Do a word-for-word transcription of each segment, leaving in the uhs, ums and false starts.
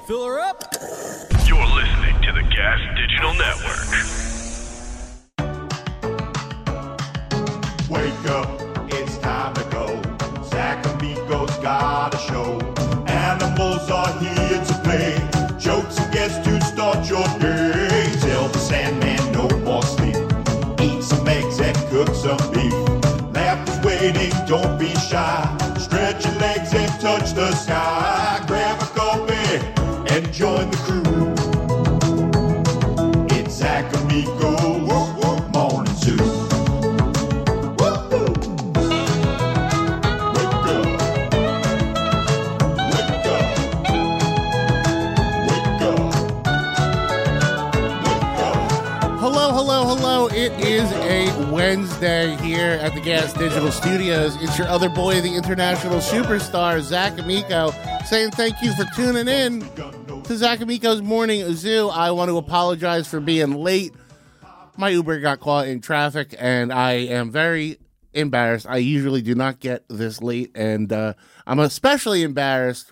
Fill her up. You're listening to the Gas Digital Network. Wake up, it's time to go. Zach Amico's got a show. Animals are here to play. Jokes and guests to start your day. Tell the Sandman no more sleep. Eat some eggs and cook some beef. Laughter's waiting, don't be shy. Stretch your legs and touch the sky. Grab a coffee and join the crew. It's Zach Amico's Morning Zoo. Woo-hoo. Wake up. Wake up. Wake up. Wake up. Hello, hello, hello. It is a Wednesday here at the Gas Digital Studios. It's your other boy, the international superstar, Zach Amico, saying thank you for tuning in to Zach Amico's Morning Zoo. I want to apologize for being late. My Uber got caught in traffic, and I am very embarrassed. I usually do not get this late, and uh, I'm especially embarrassed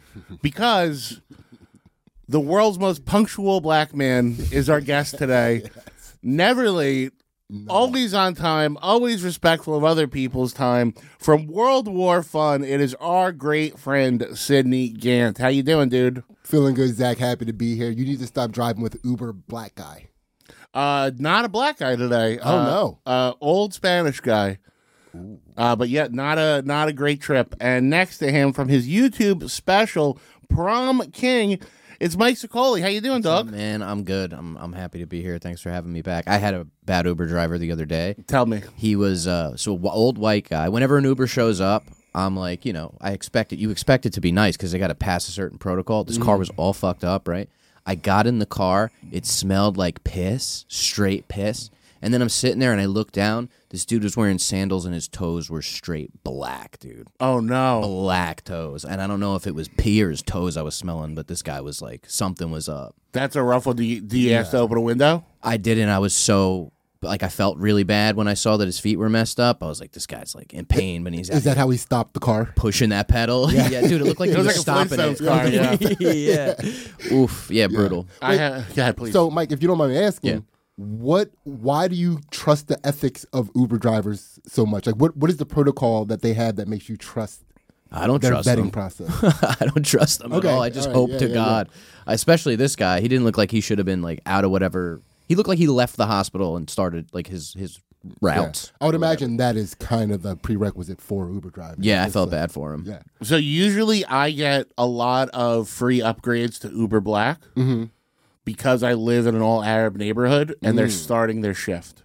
because the world's most punctual black man is our guest today. Never late, always on time, always respectful of other people's time. From World War Fun, it is our great friend, Sydney Gant. How you doing, dude? Feeling good, Zach. Happy to be here. You need to stop driving with Uber black guy. Uh, not a black guy today. Oh, uh, no. Uh, old Spanish guy. Uh, but yet not a not a great trip. And next to him from his YouTube special, Prom King, it's Mike Sicoli. How you doing, dog? Man, I'm good. I'm I'm happy to be here. Thanks for having me back. I had a bad Uber driver the other day. Tell me. He was uh so w- old white guy. Whenever an Uber shows up, I'm like, you know, I expect it. You expect it to be nice because they got to pass a certain protocol. This car was all fucked up, right? I got in the car. It smelled like piss, straight piss. And then I'm sitting there and I look down. This dude was wearing sandals and his toes were straight black, dude. Oh, no. Black toes. And I don't know if it was pee or his toes I was smelling, but this guy was like, something was up. That's a rough one. Do you, do you ask to open a window? I didn't. I was so, like, I felt really bad when I saw that his feet were messed up. I was like, this guy's like in pain, but he's Is that how he stopped the car? pushing that pedal. Yeah, dude, it looked like It he was was, like a stopping it. Flintstones car, yeah. yeah. Oof. Yeah, brutal. I ha- Go ahead, please. So, Mike, if you don't mind me asking, Yeah. what? Why do you trust the ethics of Uber drivers so much? Like, what? What is the protocol that they have that makes you trust I don't their trust vetting them. process? I don't trust them Okay, at all. I just all right, hope yeah, to yeah, God, especially this guy. He didn't look like he should have been like out of whatever. He looked like he left the hospital and started like his his route. I would imagine that is kind of the prerequisite for Uber driving. Yeah, I It's, felt uh, bad for him. Yeah. So usually I get a lot of free upgrades to Uber Black because I live in an all Arab neighborhood and they're starting their shift.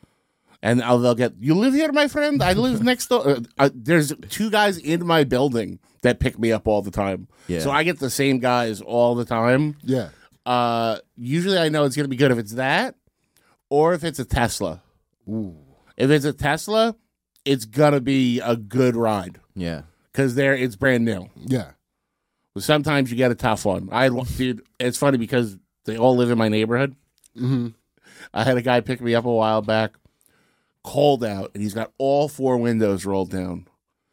And I'll, they'll get, you live here, my friend? I live next door. Uh, uh, there's two guys in my building that pick me up all the time. Yeah. So I get the same guys all the time. Yeah. Uh, usually I know it's going to be good if it's that or if it's a Tesla. Ooh. If it's a Tesla, it's going to be a good ride Yeah. because there it's brand new. Yeah. But sometimes you get a tough one. I dude, it's funny because they all live in my neighborhood. Mm-hmm. I had a guy pick me up a while back, cold out, and he's got all four windows rolled down.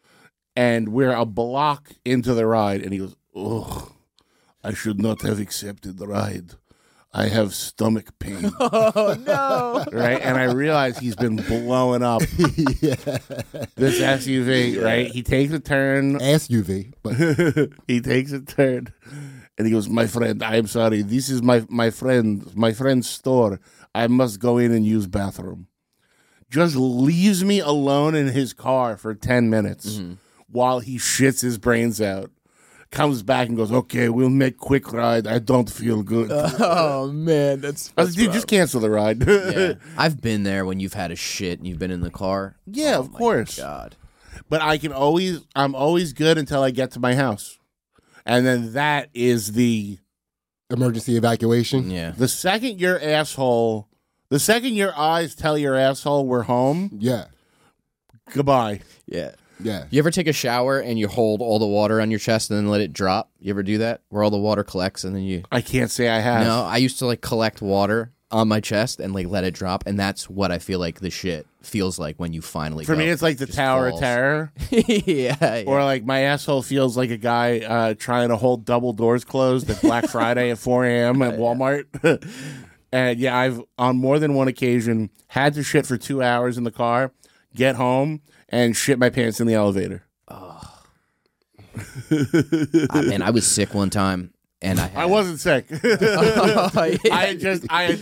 And we're a block into the ride, and he goes, "Ugh, I should not have accepted the ride. I have stomach pain." Oh no! Right? And I realize he's been blowing up this S U V, right? He takes a turn. S U V, but He takes a turn and he goes, "My friend, I am sorry. This is my, my friend, my friend's store. I must go in and use bathroom." Just leaves me alone in his car for ten minutes while he shits his brains out. Comes back and goes, "Okay, we'll make quick ride. I don't feel good." Oh man, that's. I was like, "Dude, just cancel the ride." Yeah. I've been there when you've had a shit and you've been in the car. Yeah, Oh, of my course. God. But I can always, I'm always good until I get to my house. And then that is the, emergency evacuation. Yeah. the second your asshole, the second your eyes tell your asshole we're home, Yeah. goodbye. Yeah. Yeah. You ever take a shower and you hold all the water on your chest and then let it drop? You ever do that? Where all the water collects and then you... I can't say I have. No, I used to like collect water on my chest and like let it drop, and that's what I feel like the shit feels like when you finally. For go. me, it's like the Just Tower falls. of Terror. yeah, yeah. Or like my asshole feels like a guy uh, trying to hold double doors closed at Black Friday at four a.m. at Walmart. And yeah, I've on more than one occasion had to shit for two hours in the car, get home, and shit my pants in the elevator. I, man, I was sick one time, and I had, I wasn't sick. I just I,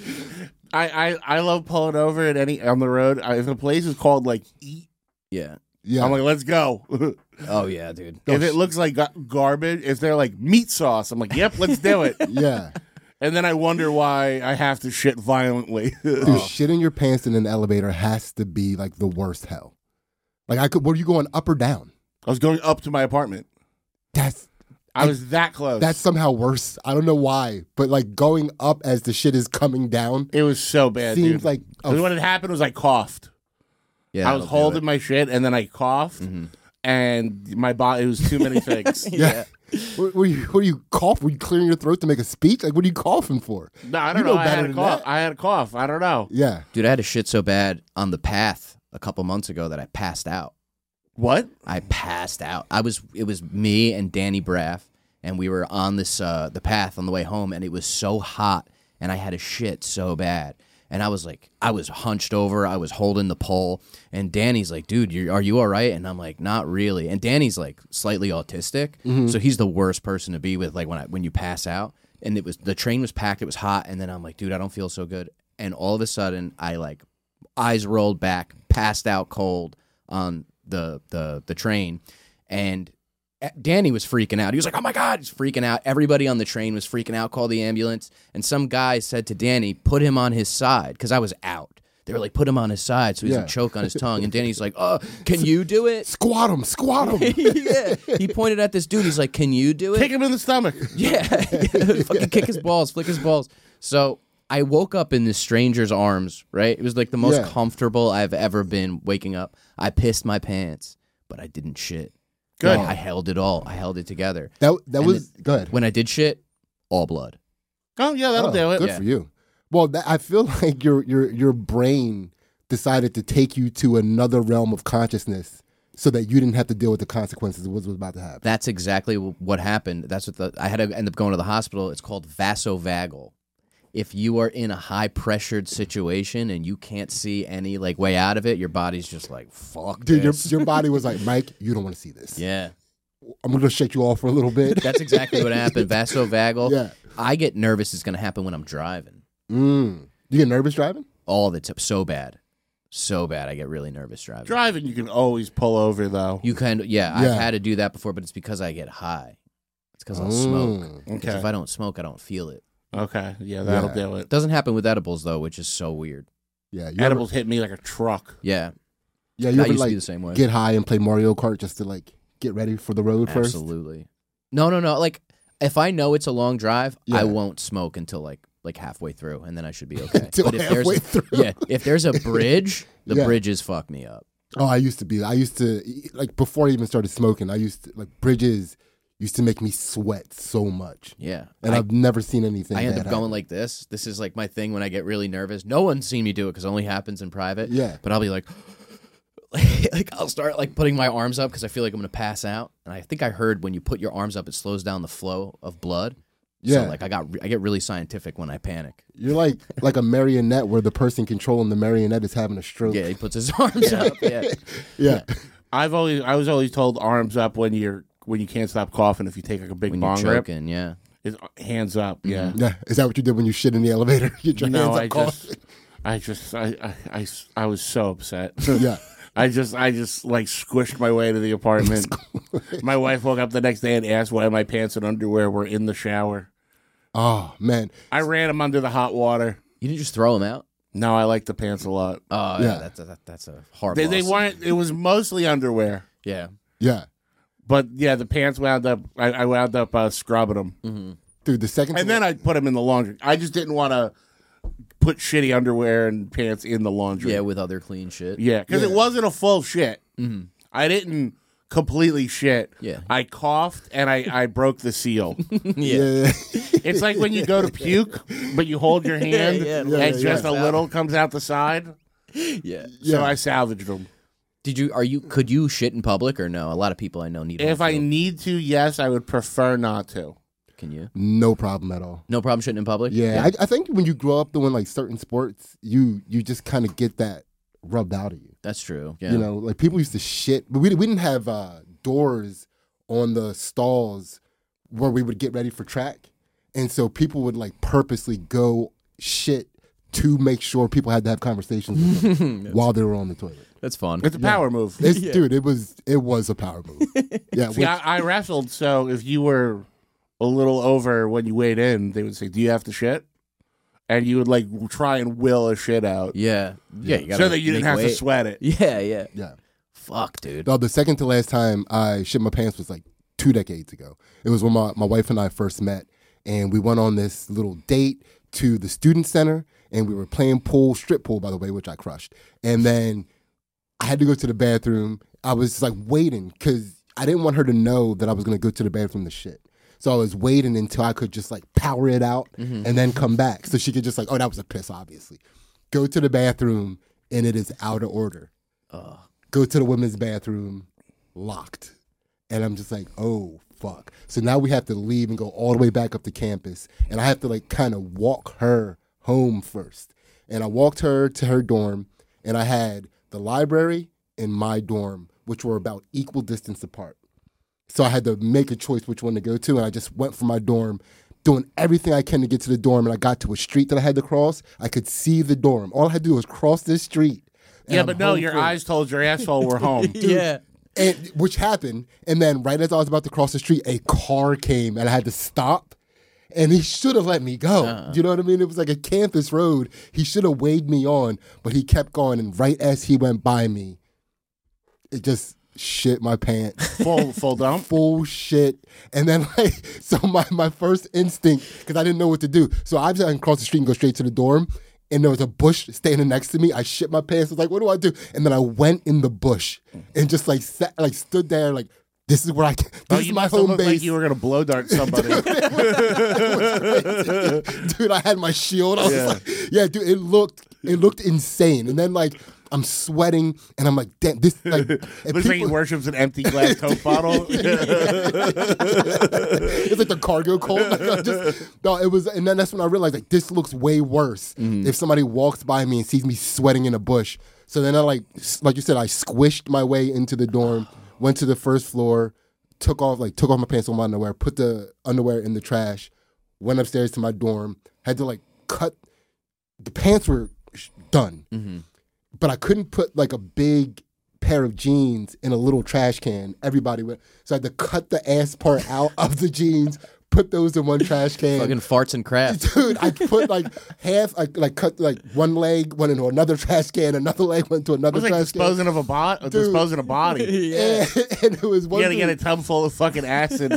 I I I love pulling over at any on the road. I, if a place is called like Eat, yeah. Yeah. I'm like, let's go. Oh yeah, dude. If it looks like ga- garbage, if they're like meat sauce, I'm like, yep, let's do it. yeah. And then I wonder why I have to shit violently. Dude, shitting your pants in an elevator has to be like the worst hell. Like I could. Were you going up or down? I was going up to my apartment. That's I was that close. that's somehow worse. I don't know why, but like going up as the shit is coming down it was so bad. seems dude. like a 'Cause when it happened, was I coughed. Yeah, I was that'll do holding it. my shit, and then I coughed, Mm-hmm. and my body. It was too many things. yeah. Were, were you were you cough? Were you clearing your throat to make a speech? Like what are you coughing for? No, I don't You know. know I better had a than cough. that. I had a cough. I don't know. Yeah. Dude, I had a shit so bad on the path a couple months ago that I passed out. What? I passed out. I was it was me and Danny Braff, and we were on this uh, the path on the way home, and it was so hot, and I had a shit so bad, and I was like, I was hunched over, I was holding the pole, and Danny's like, dude, you are you all right? And I'm like, not really. And Danny's like slightly autistic, so he's the worst person to be with. Like when I, when you pass out, and it was the train was packed, it was hot, and then I'm like, dude, I don't feel so good, and all of a sudden, I like eyes rolled back, passed out cold on the the the train, and Danny was freaking out. He was like, oh my God, he's freaking out. Everybody on the train was freaking out, called the ambulance. And some guy said to Danny, put him on his side, because I was out. They were like, put him on his side so he doesn't Yeah. choke on his tongue. And Danny's like, oh, can you do it? Squat him, squat him. yeah. He pointed at this dude. He's like, can you do it? Kick him in the stomach. Yeah. Fucking kick his balls, flick his balls. So I woke up in this stranger's arms, right? It was like the most Yeah. comfortable I've ever been waking up. I pissed my pants, but I didn't shit. Good. I held it all. I held it together. That that And was good. When I did shit, all blood. Oh yeah, that'll Oh, do it. Good Yeah. for you. Well, that, I feel like your your your brain decided to take you to another realm of consciousness so that you didn't have to deal with the consequences of what was about to happen. That's exactly wh- what happened. That's what the I had to end up going to the hospital. It's called vasovagal. If you are in a high pressured situation and you can't see any like way out of it, your body's just like, fuck Dude, your, this. your body was like, Mike, you don't want to see this. yeah. I'm going to shake you off for a little bit. That's exactly what happened. Vasovagal. Yeah. I get nervous it's going to happen when I'm driving. Mm. You get nervous driving? All the time. So bad. So bad. I get really nervous driving. Driving, you can always pull over though. You kind of, yeah, Yeah. I've had to do that before, but it's because I get high. It's because I'll Mm. smoke. 'Cause Okay. if I don't smoke, I don't feel it. Okay, yeah, that'll Yeah. do It it. doesn't happen with edibles, though, which is so weird. Yeah. You Edibles hit me like a truck. Yeah. Ever, yeah, you That ever used to like be the same way. get high and play Mario Kart just to like get ready for the road first? Absolutely. No, no, no. Like, if I know it's a long drive, Yeah. I won't smoke until like like halfway through, and then I should be okay. Until but if there's halfway a, through. yeah, if there's a bridge, the Yeah. bridges fuck me up. Oh, I used to be. I used to like before I even started smoking. I used to like bridges used to make me sweat so much, Yeah. and I, I, have never seen anything. I end up bad going happen. like this. This is like my thing when I get really nervous. No one's seen me do it because it only happens in private. Yeah. But I'll be like, like I'll start like putting my arms up because I feel like I'm gonna pass out. And I think I heard when you put your arms up, it slows down the flow of blood. Yeah. So like I got I get really scientific when I panic. You're like like a marionette where the person controlling the marionette is having a stroke. Yeah, he puts his arms up. Yeah. Yeah. I've always, I was always told arms up when you're when you can't stop coughing. If you take like a big When you're bong rip, choking, yeah. it's hands up. Yeah. Yeah. Is that what you did when you shit in the elevator? You get your No, hands I up coughing? just, I just, I, I, I, I was so upset. Yeah. I just, I just like squished my way to the apartment. My wife woke up the next day and asked why my pants and underwear were in the shower. Oh man. I ran them under the hot water. You didn't just throw them out? No, I like the pants a lot. Oh Yeah. yeah, that's a, that, that's a hard They, they loss. weren't. It was mostly underwear, Yeah. Yeah. but yeah, the pants wound up. I, I wound up uh, scrubbing them, Mm-hmm. Dude, the second and then I put them in the laundry. I just didn't want to put shitty underwear and pants in the laundry. Yeah, with other clean shit. yeah, because Yeah. it wasn't a full shit. Mm-hmm. I didn't completely shit. Yeah. I coughed and I, I broke the seal. Yeah. It's like when you go to puke, but you hold your hand yeah, and yeah, just yeah. a little comes out the side. Yeah. So I salvaged them. Did you? Are you? Could you shit in public or no? A lot of people I know need. If home I field. need to, yes, I would prefer not to. Can you? No problem at all. No problem shitting in public. Yeah, I, I think when you grow up doing like certain sports, you you just kind of get that rubbed out of you. That's true. Yeah. You know, like people used to shit, but we we didn't have uh, doors on the stalls where we would get ready for track, and so people would like purposely go shit to make sure people had to have conversations with them while they were on the toilet. That's fun. It's a power move. It's, Dude, it was it was a power move. Yeah, See, which- I, I wrestled, so if you were a little over when you weighed in, they would say, "Do you have to shit?" And you would like try and will a shit out, Yeah. Yeah. You gotta so that you didn't make have to weight. sweat it. Yeah. Yeah. yeah. Fuck, dude. No, the second to last time I shit my pants was like two decades ago. It was when my, my wife and I first met, and we went on this little date to the student center, and we were playing pool, strip pool, by the way, which I crushed. And then I had to go to the bathroom. I was like waiting because I didn't want her to know that I was going to go to the bathroom to shit. So I was waiting until I could just like power it out Mm-hmm. and then come back. So she could just like, oh, that was a piss, obviously. Go to the bathroom, and it is out of order. Go to the women's bathroom, locked. And I'm just like, oh, fuck. So now we have to leave and go all the way back up to campus. And I have to like kind of walk her home first. And I walked her to her dorm, and I had the library and my dorm, which were about equal distance apart. So I had to make a choice which one to go to, and I just went for my dorm, doing everything I can to get to the dorm, and I got to a street that I had to cross. I could see the dorm. All I had to do was cross this street. and Yeah, I'm but no, home your free. eyes told your asshole we're home. Yeah. And, which happened, and then right as I was about to cross the street, a car came, and I had to stop. And he should have let me go. Uh-huh. You know what I mean? It was like a campus road. He should have waved me on, but he kept going. And right as he went by me, it just shit my pants. Full full dump. Full shit. And then, like, so my, my first instinct, because I didn't know what to do. So I just cross the street and go straight to the dorm. And there was a bush standing next to me. I shit my pants. I was like, what do I do? And then I went in the bush and just like sat, like stood there, like, this is where I can, this Oh, is you my must have home looked base. like you were gonna blow dart somebody. Dude, I had my shield. I was Yeah. like, yeah, dude, it looked it looked insane. And then like I'm sweating and I'm like, damn, this like and Looks like he people- worships an empty glass Coke bottle. it's like the cargo cult. Like, I just, no, it was, and then that's when I realized like this looks way worse if somebody walks by me and sees me sweating in a bush. So then I like, like you said, I squished my way into the dorm, went to the first floor, took off like took off my pants on my underwear, put the underwear in the trash, went upstairs to my dorm, had to like cut. The pants were sh- done, but I couldn't put like a big pair of jeans in a little trash can. Everybody went, so I had to cut the ass part out of the jeans, put those in one trash can. Fucking farts and crap. Dude, I put like half, I like cut like one leg went into another trash can, another leg went into It another was like trash disposing of a bot, Dude. disposing a body. can. And, and it was one You gotta dude- get a tub full of fucking acid.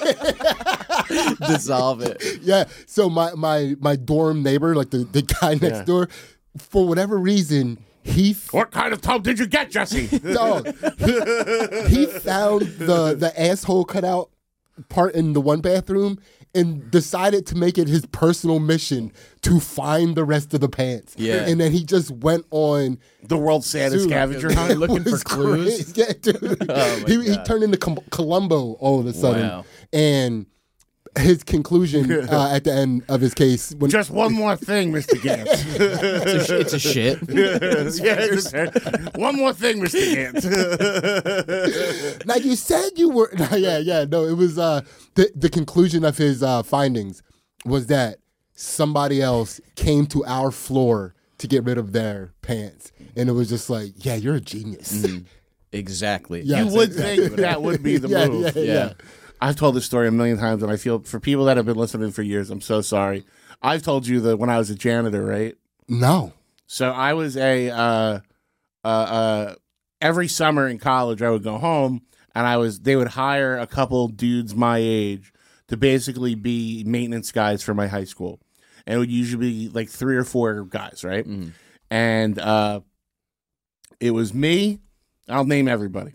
Dissolve it. Yeah. So my my my dorm neighbor, like the, the guy next Yeah. door, for whatever reason, he f- What kind of tub did you get, Jesse? dog, he, he found the the asshole cutout part in the one bathroom and decided to make it his personal mission to find the rest of the pants. Yeah. And then he just went on. The world's saddest Dude, scavenger it hunt. Looking for was clues? crazy. Yeah, dude. Oh, my he, he God. turned into Com- Columbo all of a sudden. Wow. And his conclusion uh, at the end of his case, when Just one more thing, Mister Gantz. It's a, sh- it's a shit. Yeah, it's a- one more thing, Mister Gantz. now you said you were, no, yeah, yeah, no, it was uh, the the conclusion of his uh, findings was that somebody else came to our floor to get rid of their pants, and it was just like, yeah, you're a genius. Exactly. Yeah. You would think that would be the Yeah, move. yeah, Yeah. I've told this story a million times, and I feel for people that have been listening for years, I'm so sorry. I've told you that when I was a janitor, right? No, So I was a uh, uh, uh, every summer in college, I would go home, and I was they would hire a couple dudes my age to basically be maintenance guys for my high school, and it would usually be like three or four guys, right? And uh, it was me, I'll name everybody.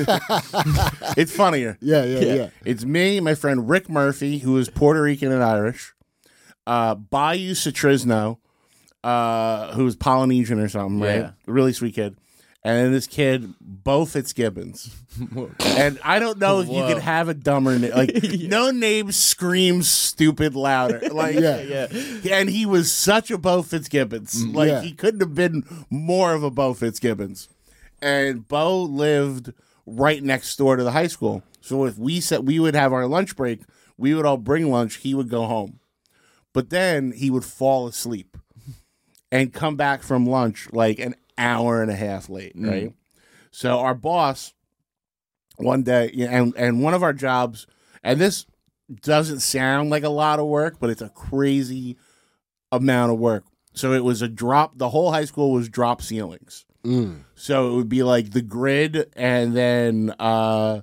It's funnier. Yeah, yeah, yeah. It's me, my friend Rick Murphy, who is Puerto Rican and Irish, uh, Bayou Citrizno, uh, who's Polynesian or something, right? Yeah. Really sweet kid. And then this kid, Bo Fitzgibbons. And I don't know if you Whoa. could have a dumber name. Like, no name screams stupid louder. Like, Yeah. Yeah. And he was such a Bo Fitzgibbons. Like, Yeah. he couldn't have been more of a Bo Fitzgibbons. And Bo lived right next door to the high school. So if we said we would have our lunch break, we would all bring lunch. He would go home. But then he would fall asleep and come back from lunch like an hour and a half late, right? Mm. So our boss one day, and and one of our jobs, and this doesn't sound like a lot of work, but it's a crazy amount of work. So it was a drop. The whole high school was drop ceilings. Mm. So it would be like the grid and then uh,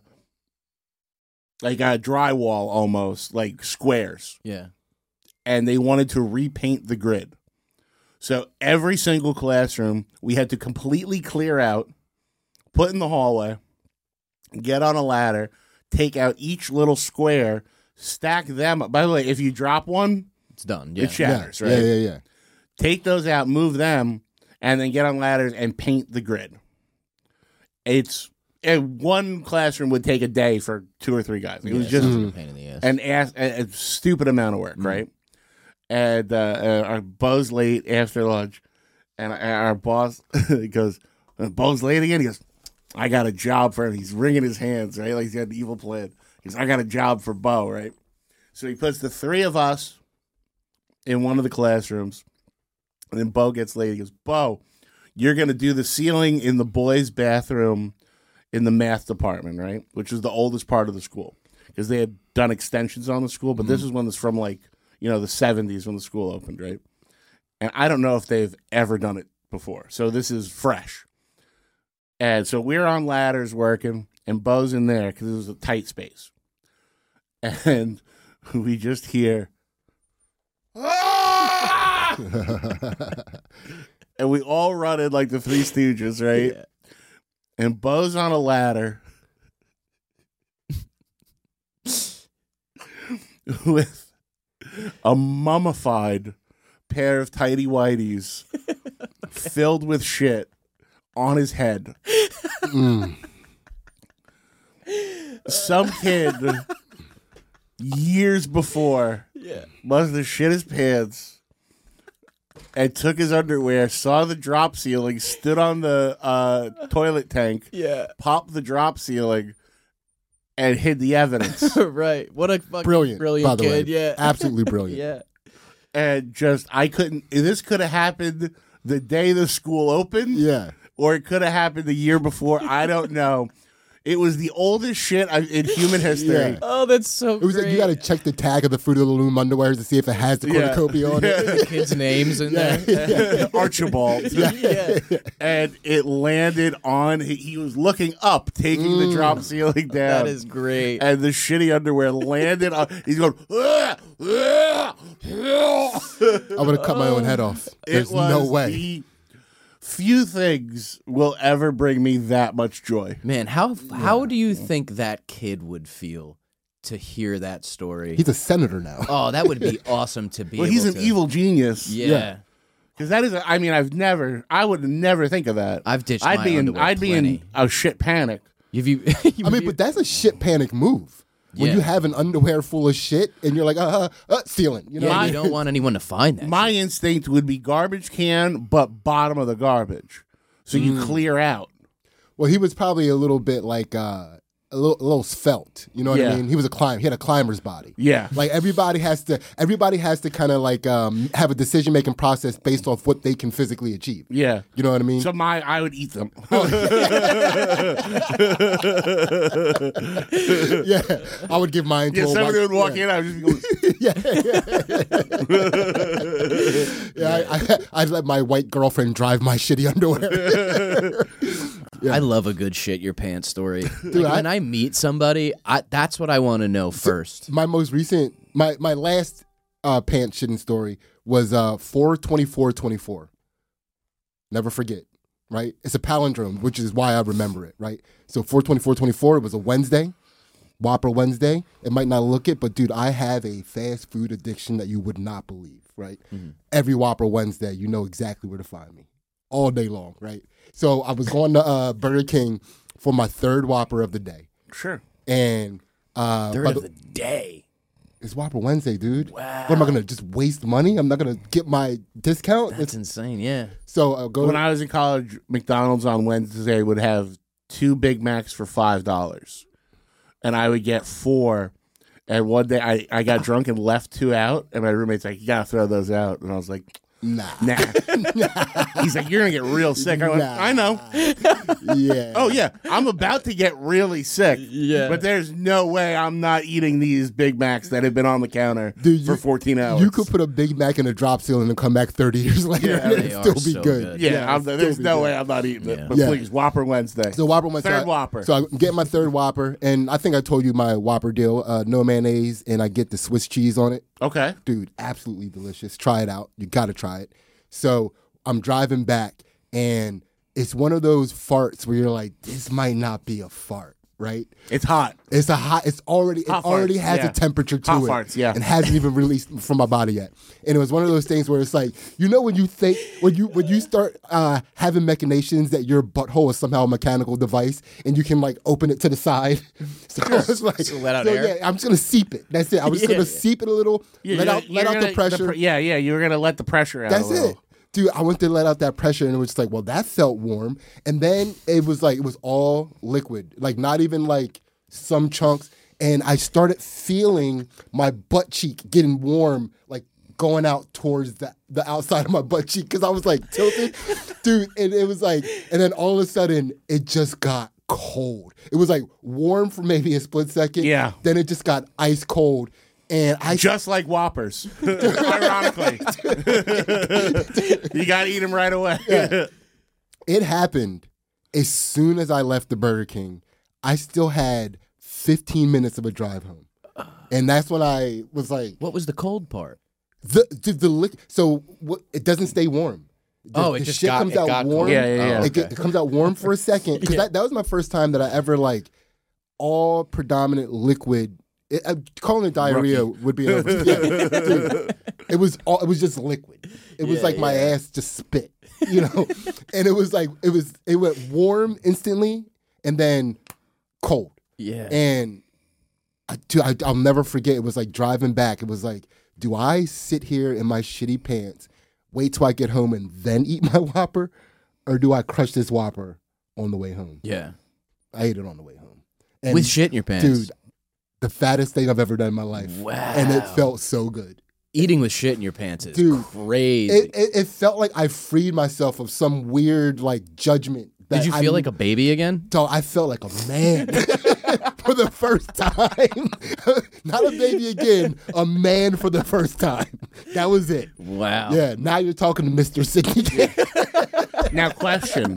like a drywall almost, like squares. Yeah. And they wanted to repaint the grid. So every single classroom we had to completely clear out, put in the hallway, get on a ladder, take out each little square, stack them up. By the way, if you drop one, It's done. Yeah. it shatters, yeah, right? yeah, yeah, yeah. Take those out, move them, and then get on ladders and paint the grid. It's and one classroom would take a day for two or three guys. It was Yeah, just sounds like a pain in the ass. an ass, a, a stupid amount of work, right? And uh, uh, our Bo's late after lunch, and, and our boss goes, "Bo's late again." He goes, "I got a job for him." He's wringing his hands, right? Like he's got an evil plan. He goes, "I got a job for Bo," right? So he puts the three of us in one of the classrooms, and then Bo gets late. He goes, "Bo, you're gonna do the ceiling in the boys' bathroom in the math department, right?" Which is the oldest part of the school because they had done extensions on the school, but mm-hmm. this is one that's from like, you know, the seventies when the school opened, right? And I don't know if they've ever done it before. So this is fresh. And so we're on ladders working, and Bo's in there because it was a tight space. And we just hear, "Ah!" And we all run in like the Three Stooges, right? Yeah. And Bo's on a ladder with a mummified pair of tighty whities filled with shit on his head. Mm. Some kid years before yeah. must have shit his pants and took his underwear, saw the drop ceiling, stood on the uh, toilet tank, yeah. popped the drop ceiling, and hid the evidence. Right. What a fucking brilliant, brilliant by the kid. way. Yeah. Absolutely brilliant. Yeah. And just, I couldn't, this could have happened the day the school opened. Yeah. Or it could have happened the year before. I don't know. It was the oldest shit I've, in human history. Yeah. Oh, that's so It was great. like you got to check the tag of the Fruit of the Loom underwear to see if it has the Yeah. cornucopia on it. The kids' names in Yeah. there. Archibald. Yeah. And it landed on, he, he was looking up, taking the drop ceiling down. That is great. And the shitty underwear landed on, he's going, "Ah, ah, ah." I would have cut my own head off. There's It was no way. the few things will ever bring me that much joy. Man, how how do you think that kid would feel to hear that story? He's a senator now. Oh, that would be awesome to be Well, able he's an to- evil genius. Yeah. Yeah. Because that is, a, I mean, I've never, I would never think of that. I've ditched I'd my be in, underwear I'd be plenty. in a shit panic. Have you, I mean, but that's a shit panic move. When Yeah. you have an underwear full of shit and you're like, uh, uh, uh ceiling. You know, yeah, what I you mean? don't want anyone to find that. My shit. instinct would be garbage can, but bottom of the garbage. So you Mm. clear out. Well, he was probably a little bit like uh, a little, a little svelte. You know what Yeah. I mean? He was a climber. He had a climber's body. Yeah. Like everybody has to. Everybody has to kind of like um, have a decision making process based off what they can physically achieve. Yeah. You know what I mean? So my, I would eat them. Yeah, I would give mine to Yeah, a somebody white- would walk yeah. in, I would just be going, Yeah, I, I, I'd let my white girlfriend drive my shitty underwear. I love a good shit your pants story. Dude, Like, I- when I meet somebody, I, that's what I want to know first. My most recent, my my last uh, pants shitting story was uh, four twenty-four twenty-four. Never forget. right? It's a palindrome, which is why I remember it, right? So four twenty-four twenty-four, it was a Wednesday, Whopper Wednesday. It might not look it, but dude, I have a fast food addiction that you would not believe, right? Mm-hmm. Every Whopper Wednesday, you know exactly where to find me all day long, right? So I was going to uh, Burger King for my third Whopper of the day. Sure. And uh, Third of the day. It's Whopper Wednesday, dude. Wow. What am I gonna just waste money? I'm not gonna get my discount. That's It's, insane. Yeah. so I'll go. When to, I was in college, McDonald's on Wednesday would have two Big Macs for five dollars, and I would get four. And one day I, I got drunk and left two out, and my roommate's like, "You gotta throw those out," and I was like, nah, "Nah." He's like, "You're gonna get real sick." I went, Nah. "I know." yeah. Oh yeah, I'm about to get really sick. Yeah. But there's no way I'm not eating these Big Macs that have been on the counter Dude, for you- fourteen hours. You could put a Big Mac in a drop ceiling and come back thirty years later Yeah, and they it'd are still be so good. good. Yeah, it'd I'm, still there's be no good. way I'm not eating it. Yeah. But Yeah. please, Whopper Wednesday. So Whopper Wednesday. Third Whopper. So I get my third Whopper, and I think I told you my Whopper deal: uh, no mayonnaise, and I get the Swiss cheese on it. Okay. Dude, absolutely delicious. Try it out. You got to try it. So I'm driving back, and it's one of those farts where you're like, this might not be a fart, right? It's hot. It's a hot. It's already. Hot it already farts, has yeah. a temperature to Hot it. farts, yeah. And hasn't even released from my body yet. And it was one of those things where it's like, you know, when you think when you when you start uh, having machinations that your butthole is somehow a mechanical device, and you can like open it to the side. So it's like, So let out so, air? yeah, I'm just gonna seep it. That's it. I'm just Yeah. gonna seep it a little. Yeah, let you're- out let you're out gonna- the pressure. pr- yeah, yeah. You were gonna let the pressure out. That's a little. it. Dude, I went to let out that pressure, and it was just like, well, that felt warm. And then it was like, it was all liquid, like not even like some chunks. And I started feeling my butt cheek getting warm, like going out towards the, the outside of my butt cheek, because I was like tilted. Dude, and it was like, and then all of a sudden, it just got cold. It was like warm for maybe a split second. Yeah. Then it just got ice cold. And I Just like Whoppers, ironically. You got to eat them right away. It happened as soon as I left the Burger King. I still had fifteen minutes of a drive home. And that's when I was like, What was the cold part? the the, the lick. So what, it doesn't stay warm. The, Oh, it the just shit got- comes it out got warm. cold? Yeah, yeah, yeah. Oh, It, get- okay. it comes out warm for a second. Because Yeah. that, that was my first time that I ever like all predominant liquid. It, uh, calling it diarrhea would be an over- yeah, dude, it was all, it was just liquid. It was Yeah, like my yeah. ass just spit, you know. And it was like it was it went warm instantly and then cold. Yeah. And I, dude, I, I'll never forget. It was like driving back. It was like, do I sit here in my shitty pants, wait till I get home and then eat my Whopper, or do I crush this Whopper on the way home? yeah. I ate it on the way home. And With shit in your pants. dude, the fattest thing I've ever done in my life. Wow. And it felt so good. Eating with shit in your pants is Dude, crazy. It, it, it felt like I freed myself of some weird like judgment. That Did you feel I, like a baby again? Dog, I felt like a man for the first time. Not a baby again, a man for the first time. That was it. Wow. Yeah, now you're talking to Mister Sidney. Now, question: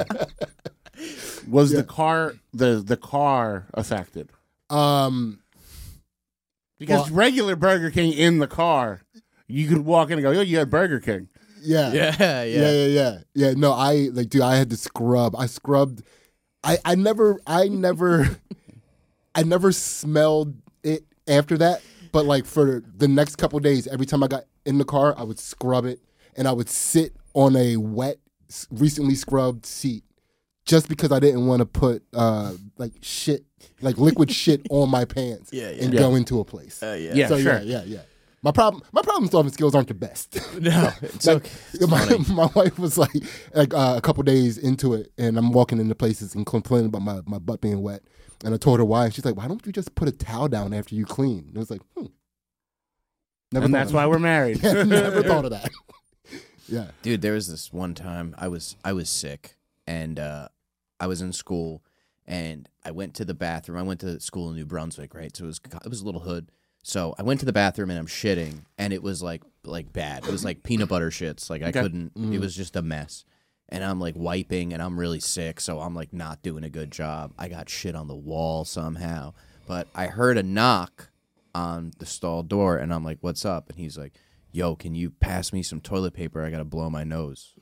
Was Yeah. the car the the car affected? um, Because Well- regular Burger King in the car, you could walk in and go, "Yo, you had Burger King." yeah. Yeah, yeah. Yeah, yeah, yeah. Yeah, no, I like dude, I had to scrub. I scrubbed I I never I never I never smelled it after that, but like for the next couple days, every time I got in the car, I would scrub it and I would sit on a wet s- recently scrubbed seat just because I didn't want to put uh like shit, like liquid shit on my pants Yeah, yeah. and Yeah. go into a place. Uh, yeah. Yeah. so sure. yeah, yeah, yeah. My problem my problem solving skills aren't the best. No, it's Like, okay. It's my, funny. my wife was like, like uh, a couple days into it, and I'm walking into places and complaining about my, my butt being wet. And I told her why, and she's like, "Why don't you just put a towel down after you clean?" And I was like, "Hmm." Never And thought that's of why that. we're married. Never thought of that. Yeah. Dude, there was this one time I was I was sick and uh, I was in school and I went to the bathroom. I went to school in New Brunswick, right? So it was it was a little hood. So I went to the bathroom and I'm shitting and it was like like bad. It was like peanut butter shits. Like I Okay. couldn't. It was just a mess. And I'm like wiping and I'm really sick, so I'm like not doing a good job. I got shit on the wall somehow. But I heard a knock on the stall door and I'm like, "What's up?" And he's like, "Yo, can you pass me some toilet paper? I gotta blow my nose."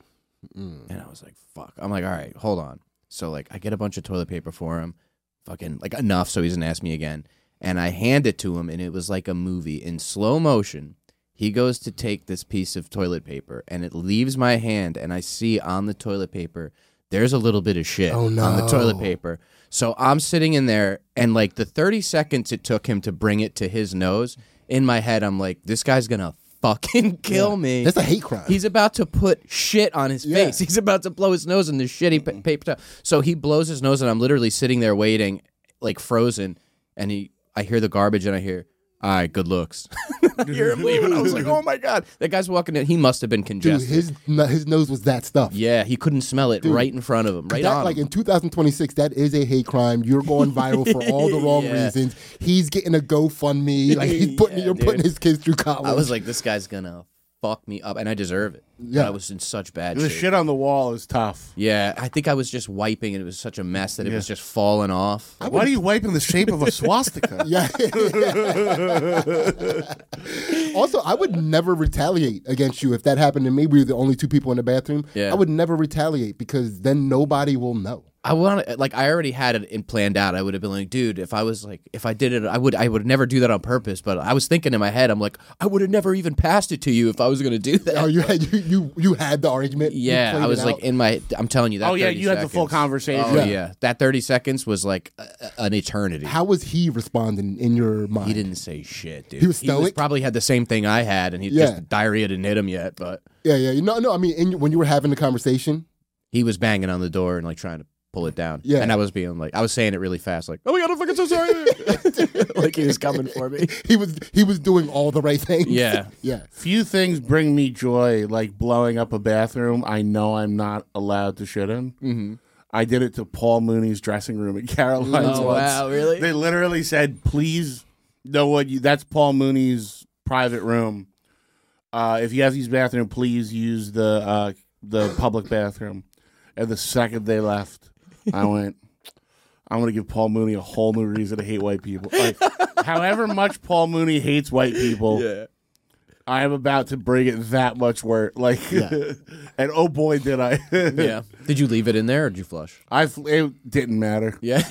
And I was like, fuck. I'm like, all right, hold on. So, like, I get a bunch of toilet paper for him, fucking, like, enough so he doesn't ask me again. And I hand it to him, and it was like a movie. In slow motion, he goes to take this piece of toilet paper, and it leaves my hand, and I see on the toilet paper, there's a little bit of shit Oh, no. on the toilet paper. So I'm sitting in there, and, like, the thirty seconds it took him to bring it to his nose, in my head, I'm like, this guy's gonna fucking kill Yeah. me. That's a hate crime. He's about to put shit on his Yeah. face. He's about to blow his nose in this shitty pa- paper towel. So he blows his nose, and I'm literally sitting there waiting, like frozen. And he, I hear the garbage, and I hear, "All right, good looks." I hear him leaving. I was like, "Oh my god, that guy's walking in. He must have been Dude, congested." his no- his nose was that stuff. yeah, he couldn't smell it Dude, right in front of him, right that, on like him. in two thousand twenty-six, that is a hate crime. You're going viral for all the wrong Yeah. reasons. He's getting a GoFundMe. Like he's putting, Yeah, you're dude. putting his kids through college. I was like, "This guy's gonna fuck me up," and I deserve it. Yeah. I was in such bad The shape. shit on the wall is tough. Yeah, I think I was just wiping, and it was such a mess that it was just falling off. Why are you wiping the shape of a swastika? yeah. Also, I would never retaliate against you if that happened to me. We were the only two people in the bathroom. Yeah. I would never retaliate because then nobody will know. I want like I already had it in planned out. I would have been like, dude, if I was like, if I did it, I would, I would never do that on purpose. But I was thinking in my head, I'm like, I would have never even passed it to you if I was going to do that. Oh, you had you you, you had the argument. You yeah, played I it was like out. in my. I'm telling you that. Oh, yeah, thirty you had the full seconds- conversation. Oh Yeah. yeah. that thirty seconds was like a, a- an eternity. How was he responding in your mind? He didn't say shit, dude. He was stoic? probably had the same thing I had, and he Yeah. just diarrhea didn't hit him yet. But Yeah, yeah. No, no. I mean, in, when you were having the conversation, he was banging on the door and like trying to pull it down. Yeah. and I was being like, I was saying it really fast, like, oh my god, I'm fucking so sorry. Like he was coming for me. he was he was doing all the right things. Yeah. yeah. Few things bring me joy like blowing up a bathroom I know I'm not allowed to shit in. Mm-hmm. I did it to Paul Mooney's dressing room at Caroline's Oh, once. wow, really? They literally said, please know what you, that's Paul Mooney's private room. Uh, if you have to use bathroom, please use the uh, the public bathroom. And the second they left, I went, I'm going to give Paul Mooney a whole new reason to hate white people. Like, however much Paul Mooney hates white people, Yeah. I am about to bring it that much worse. Like, and oh boy, did I. Yeah. Did you leave it in there or did you flush? I it didn't matter. Yeah.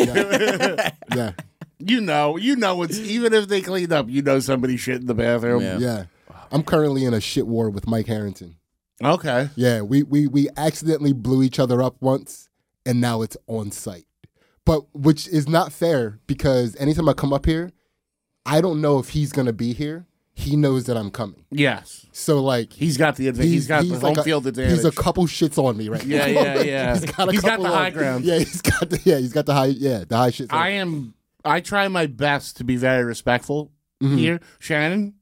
Yeah. You know, you know, it's even if they cleaned up, you know somebody shit in the bathroom. Yeah. Yeah. I'm currently in a shit war with Mike Harrington. Okay. Yeah, we, we, we accidentally blew each other up once, and now it's on site. But which is not fair because anytime I come up here, I don't know if he's going to be here. He knows that I'm coming. Yes. So, like, He's got the advantage. he's got the home like a, field advantage. He's a couple shits on me right Yeah, now. yeah, yeah. he's got, a He's got couple the on- high ground. Yeah, he's got the yeah, he's got the high yeah, the high shits. on I me. am. I try my best to be very respectful Mhm. here, Shannon.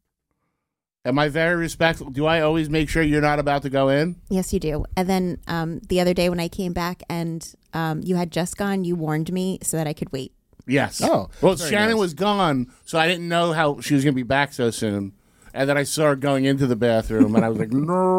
Am I very respectful? Do I always make sure you're not about to go in? Yes, you do. And then um, the other day when I came back and um, you had just gone, you warned me so that I could wait. Yes. Oh, well, very Shannon nice. was gone, so I didn't know how she was going to be back so soon. And then I saw her going into the bathroom, and I was like,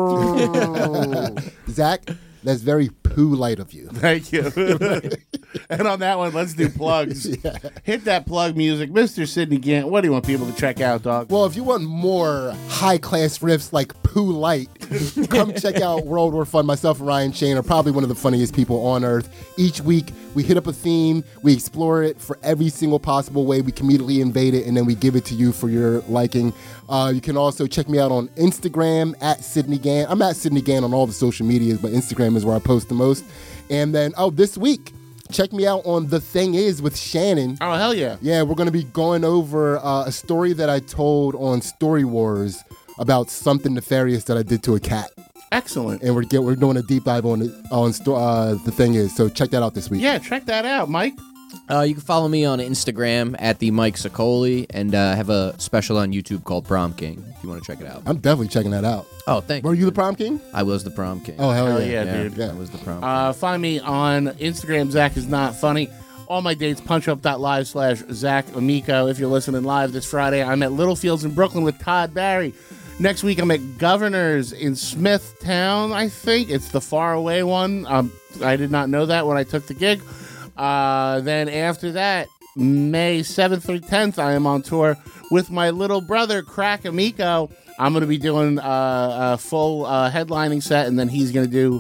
no. Zach, that's very poo light of you. Thank you. And on that one, let's do plugs. Hit that plug music. Mister Sidney Gant, what do you want people to check out, dog? Well, if you want more high class riffs like Pooh Light, come check out World War Fun. Myself and Ryan Shane are probably one of the funniest people on earth. Each week, we hit up a theme, we explore it for every single possible way. We comedically invade it, and then we give it to you for your liking. Uh, you can also check me out on Instagram at Sidney Gant. I'm at Sidney Gant on all the social medias, but Instagram is where I post the most. And then, oh, this week, check me out on The Thing Is with Shannon. Oh, hell yeah. Yeah, we're going to be going over uh, a story that I told on Story Wars about something nefarious that I did to a cat. Excellent. And we're get, we're doing a deep dive on it on sto- uh, The Thing Is. So check that out this week. Yeah, check that out, Mike. Uh, you can follow me on Instagram at the Mike Sicoli, and uh, have a special on YouTube called Prom King. If you want to check it out. I'm definitely checking that out. Oh, thank Were you. you the prom king? I was the Prom King. Oh, hell, Hell yeah. yeah, dude. I was the Prom. Uh, find me on Instagram, Zach is not funny. All my dates, punchup.live slash Zach Amico. If you're listening live this Friday, I'm at Littlefields in Brooklyn with Todd Barry. Next week, I'm at Governor's in Smithtown, I think. It's the far away one. Um, I did not know that when I took the gig. Uh, then after that, May seventh through tenth, I am on tour with my little brother, Crack Amico. I'm going to be doing uh, a full uh, headlining set, and then he's going to do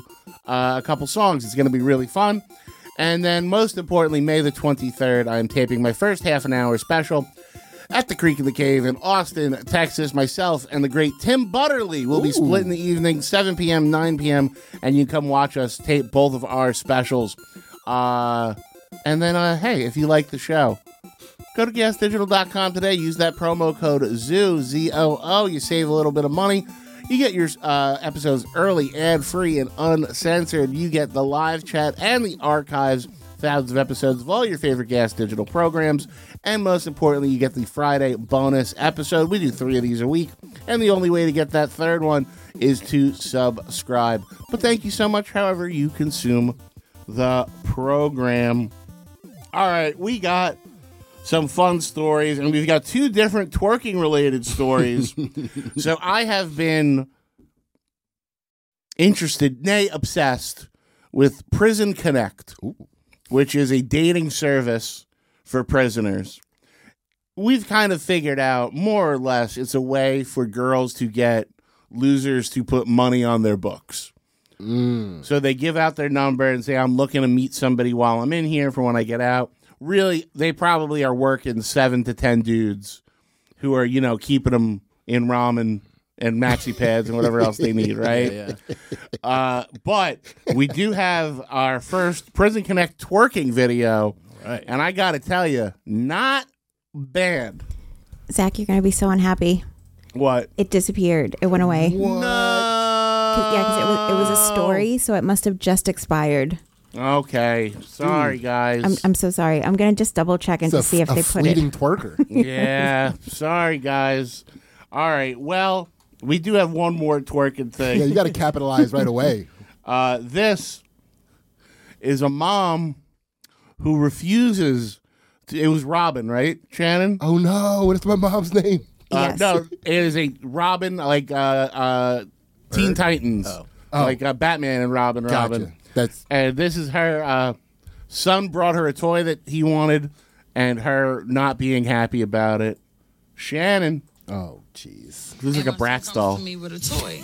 uh, a couple songs. It's going to be really fun. And then, most importantly, May the twenty-third, I'm taping my first half an hour special at the Creek in the Cave in Austin, Texas. Myself and the great Tim Butterly will be split in the evening, seven p.m., nine p.m., and you can come watch us tape both of our specials. Uh, and then, uh, hey, if you like the show, go to gas digital dot com today. Use that promo code ZOO, Z O O. You save a little bit of money. You get your uh, episodes early, ad-free, and uncensored. You get the live chat and the archives, thousands of episodes of all your favorite Gas Digital programs. And most importantly, you get the Friday bonus episode. We do three of these a week. And the only way to get that third one is to subscribe. But thank you so much, however you consume the program. All right, we got some fun stories, and we've got two different twerking-related stories. So I have been interested, nay, obsessed with Prison Connect, Ooh. which is a dating service for prisoners. We've kind of figured out, more or less, it's a way for girls to get losers to put money on their books. Mm. So they give out their number and say, I'm looking to meet somebody while I'm in here for when I get out. Really, they probably are working seven to ten dudes who are, you know, keeping them in ramen and maxi pads and whatever else they need, right? Yeah, yeah. Uh, but we do have our first Prison Connect twerking video, right. And I got to tell you, not bad. Zach, you're going to be so unhappy. What? It disappeared. It went away. What? No. Cause, yeah, because it was, it was a story, so it must have just expired. Okay, sorry guys. I'm I'm so sorry. I'm gonna just double check and it's to see a, if a they put it. Fleeting twerker. Yeah, sorry guys. All right, well, we do have one more twerking thing. Yeah, you got to capitalize right away. Uh, this is a mom who refuses. To, it was Robin, right, Shannon? Oh no, what is my mom's name? Uh, Yes. No, it is a Robin, like uh, uh, Teen Titans, Oh. like uh, Batman and Robin. Gotcha. Robin. That's And this is her uh, son brought her a toy that he wanted, and her not being happy about it. Shannon, oh jeez. this is like a Bratz comes doll. to me with a toy.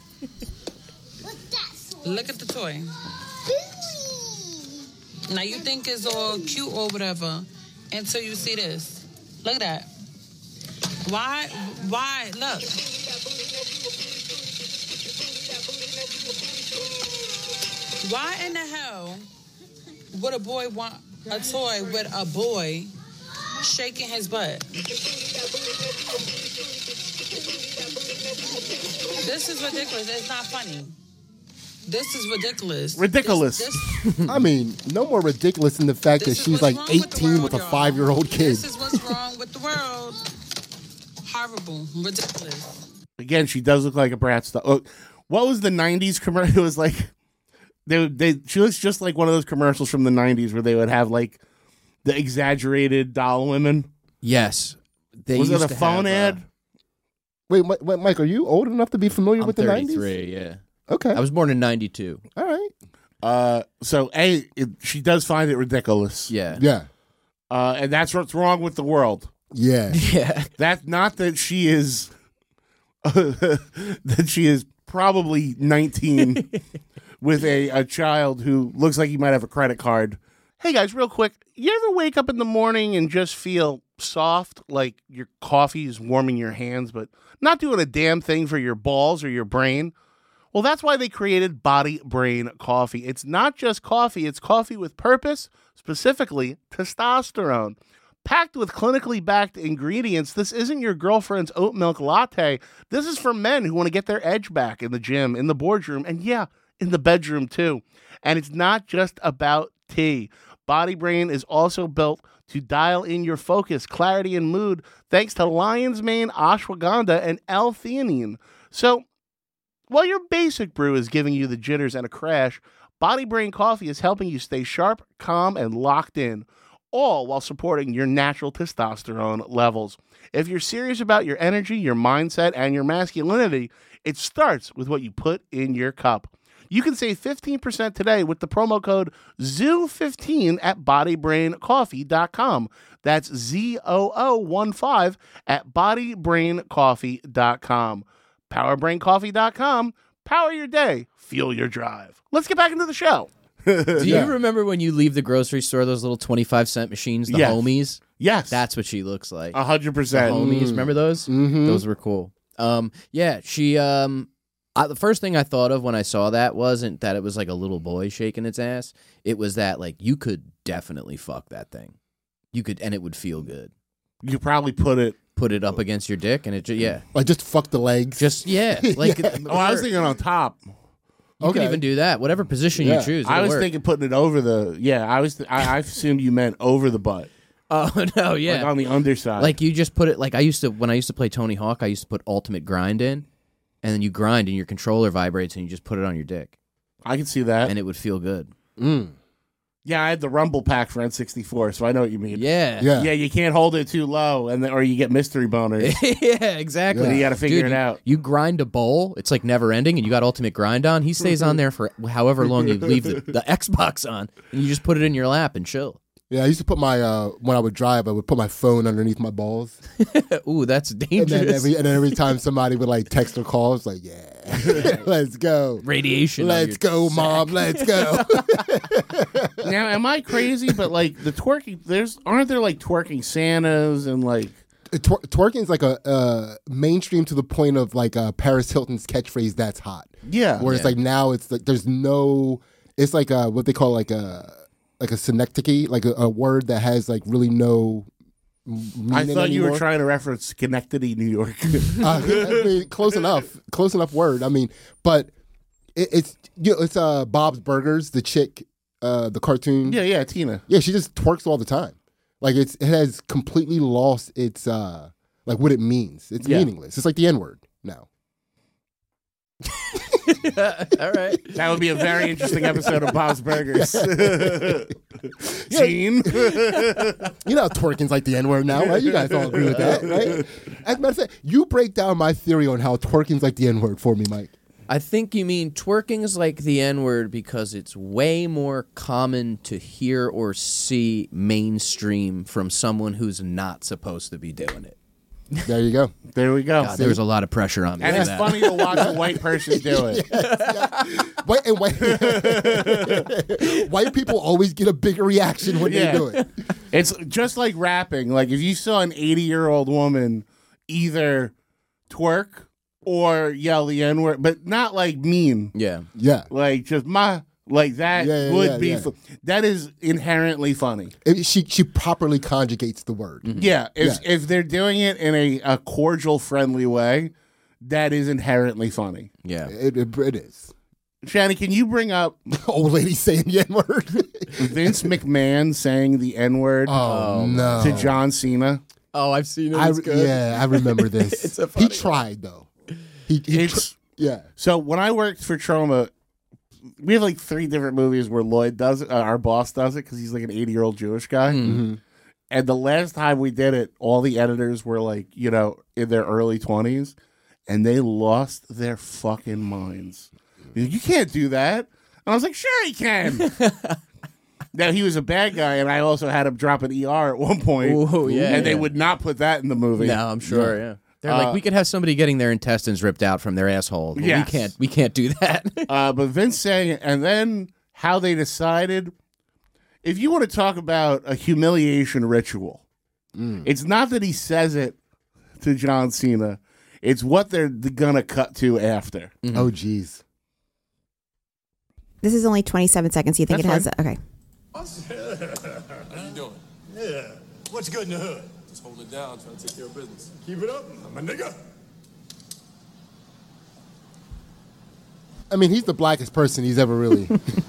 Look at the toy. Now you think it's all cute or whatever until you see this. Look at that. Why? Why? Look. Why in the hell would a boy want a toy with a boy shaking his butt? This is ridiculous. It's not funny. This is ridiculous. Ridiculous. This, this, I mean, no more ridiculous than the fact that This is she's what's like wrong with the eighteen world, with a y'all. five-year-old kid. This is what's wrong with the world. Horrible. Ridiculous. Again, she does look like a Bratz doll. Oh, what was the nineties commercial? It was like they they she looks just like one of those commercials from the nineties where they would have like the exaggerated doll women. Yes. They Was it used a to phone have, ad? uh, Wait, Mi- wait, Mike, are you old enough to be familiar I'm with the nineties? thirty-three, yeah. Okay. I was born in ninety-two. All right. Uh, so a it, she does find it ridiculous. Yeah. Yeah. Uh, and that's what's wrong with the world. Yeah. Yeah. That's not that she is that she is probably nineteen with a, a child who looks like he might have a credit card. Hey guys, real quick, you ever wake up in the morning and just feel soft, like your coffee is warming your hands, but not doing a damn thing for your balls or your brain? Well, that's why they created Body Brain Coffee. It's not just coffee, it's coffee with purpose, specifically testosterone. Packed with clinically backed ingredients, this isn't your girlfriend's oat milk latte. This is for men who want to get their edge back in the gym, in the boardroom, and yeah, in the bedroom too. And it's not just about tea. Body Brain is also built to dial in your focus, clarity, and mood thanks to lion's mane, ashwagandha, and L-theanine. So, while your basic brew is giving you the jitters and a crash, Body Brain Coffee is helping you stay sharp, calm, and locked in, all while supporting your natural testosterone levels. If you're serious about your energy, your mindset, and your masculinity, it starts with what you put in your cup. You can save fifteen percent today with the promo code Z O O fifteen at body brain coffee dot com. That's Z O O one five at body brain coffee dot com. power brain coffee dot com, Power your day. Feel your drive. Let's get back into the show. Do you remember when you leave the grocery store, those little twenty-five cent machines, the Yes. homies? Yes. That's what she looks like. one hundred The percent. homies, remember those? Mm-hmm. Those were cool. Um, yeah, she. Um, I, the first thing I thought of when I saw that wasn't that it was like a little boy shaking its ass. It was that like you could definitely fuck that thing. You could, and it would feel good. You probably put it. Put it up against your dick, and it ju- yeah, Like just fuck the legs. just yeah, like. Oh, I was thinking on top. You Okay. can even do that. Whatever position Yeah. you choose. I it'll was work. thinking putting it over the. Yeah, I was. Th- I, I assumed you meant over the butt, Oh no, yeah. like on the underside. Like you just put it like I used to when I used to play Tony Hawk, I used to put ultimate grind in, and then you grind and your controller vibrates and you just put it on your dick I can see that. and it would feel good. Mm. Yeah, I had the Rumble pack for N sixty-four, so I know what you mean. Yeah. Yeah. Yeah, you can't hold it too low, and then, or you get mystery boners. yeah, exactly. You got to figure Dude, it out. You grind a bowl, it's like never ending, and you got ultimate grind on. He stays on there for however long you leave the, the Xbox on, and you just put it in your lap and chill. Yeah, I used to put my uh when I would drive, I would put my phone underneath my balls, Ooh, that's and dangerous. then every and then every time somebody would like text or call, it's like, yeah, let's go, Radiation. on let's your go, sack. mom, let's go. Now, am I crazy? But like the twerking, there's aren't there like twerking Santas and like Twer- twerking is like a uh, mainstream to the point of like uh, Paris Hilton's catchphrase, "That's hot." yeah, Where it's like now it's like there's no, it's like uh what they call like a like a synecdoche, like a, a word that has like really no meaning I thought you were anymore. trying to reference Schenectady, New York. uh, I mean, close enough, close enough word. I mean, but it, it's you know, it's uh Bob's Burgers, the chick, uh the cartoon. yeah, yeah, Tina. Yeah, she just twerks all the time. Like it's it has completely lost its uh like what it means. It's Yeah. meaningless. It's like the N word now. All right. That would be a very interesting episode of Bob's Burgers. Gene. You know, twerking's like the N word now, right? You guys all agree with that, right? As a matter of fact, you break down my theory on how twerking's like the N word for me, Mike. I think you mean twerking is like the N-word because it's way more common to hear or see mainstream from someone who's not supposed to be doing it. There you go. There we go. God, there was a lot of pressure on me. And for it's that. funny to watch a white person do it. White and white, white people always get a bigger reaction when Yeah. they do it. It's just like rapping. Like if you saw an eighty-year-old woman either twerk or yell the N-word, but not like mean. Yeah. Yeah. Like just my like that Yeah, yeah, would yeah, be yeah. fu- that is inherently funny. It- she she properly conjugates the word. Yeah, if Yeah. if they're doing it in a, a cordial, friendly way, that is inherently funny. Yeah. It, it, it is. Shannon, can you bring up Old lady saying the N word. Vince McMahon saying the N word Oh, no. to John Cena? Oh, I've seen it. I, It's good. yeah, I remember this. It's a he funny tried though. He, he tr- It's yeah. so when I worked for Troma, we have like three different movies where Lloyd does it. Uh, our boss does it because he's like an eighty-year-old Jewish guy. Mm-hmm. And the last time we did it, all the editors were like, you know, in their early twenties, and they lost their fucking minds. They're like, you can't do that. And I was like, sure he can. Now, he was a bad guy, and I also had him drop an E R at one point. Ooh, yeah, and they yeah. would not put that in the movie. No, I'm sure. Yeah. They're Uh, like, we could have somebody getting their intestines ripped out from their asshole. Well, Yes. We can't. We can't do that. Uh, but Vince saying it, and then how they decided. If you want to talk about a humiliation ritual, it's not that he says it to John Cena. It's what they're gonna cut to after. Oh, geez. This is only twenty-seven seconds. You think That's it has? Okay. How you doing? Yeah. What's good in the hood? Just hold it down, trying to take care of business. Keep it up, my nigga. I mean, he's the blackest person he's ever really.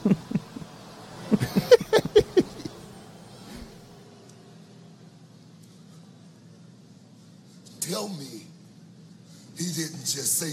Tell me he didn't just say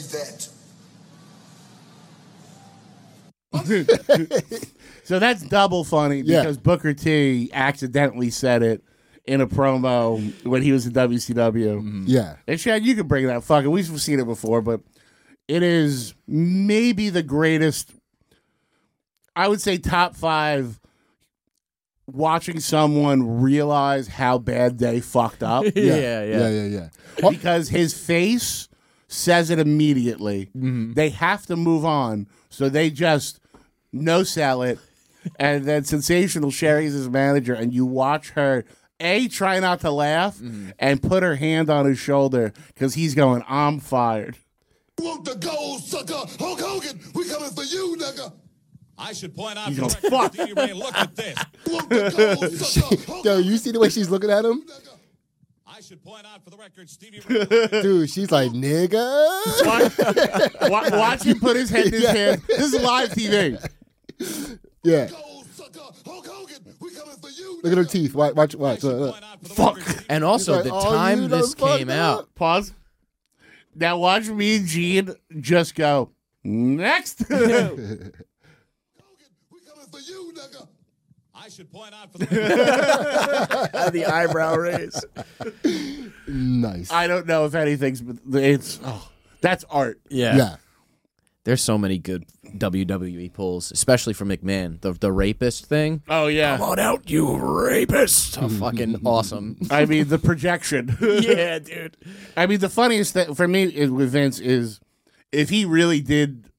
that. So that's double funny Yeah. because Booker T accidentally said it in a promo when he was in W C W. Yeah. And Chad, you can bring that fucking. We've seen it before, but it is maybe the greatest. I would say top five. Watching someone realize how bad they fucked up yeah, yeah. Yeah, yeah, yeah. because his face says it immediately. Mm-hmm. They have to move on, so they just no sell it. And then Sensational Sherry's his manager, and you watch her A, try not to laugh, Mm-hmm. and put her hand on his shoulder because he's going, I'm fired. Want the gold, sucker? Hulk Hogan, we coming for you, nigga. I should point out He's for going, the record, fuck. Stevie Ray, look at this. Want the gold, sucker? Hulk Yo, you see the way she's looking at him? I should point out for the record, Stevie Ray. Look at this. Dude, she's like, nigga. Watch, wa- watch him put his head in his Yeah. hand. This is live T V. Yeah. gold, sucker? Hulk Hogan, we coming for you, Look at her nigga. teeth. Watch, watch, I watch. should Look, point look. out for the Fuck. record, Stevie And also, like, the "Oh, time you this done fucked came up." out, Pause. Now watch me and Gene just go, next. Hogan, we coming for you, nigga. I should point out for the record. the eyebrow raise. Nice. I don't know if anything's, but it's, oh, that's art. Yeah. yeah. There's so many good W W E pulls, especially for McMahon. The the rapist thing. Oh, yeah. Come on out, you rapist! Oh, fucking awesome. I mean, the projection. Yeah, dude. I mean, the funniest thing for me is, with Vince is if he really did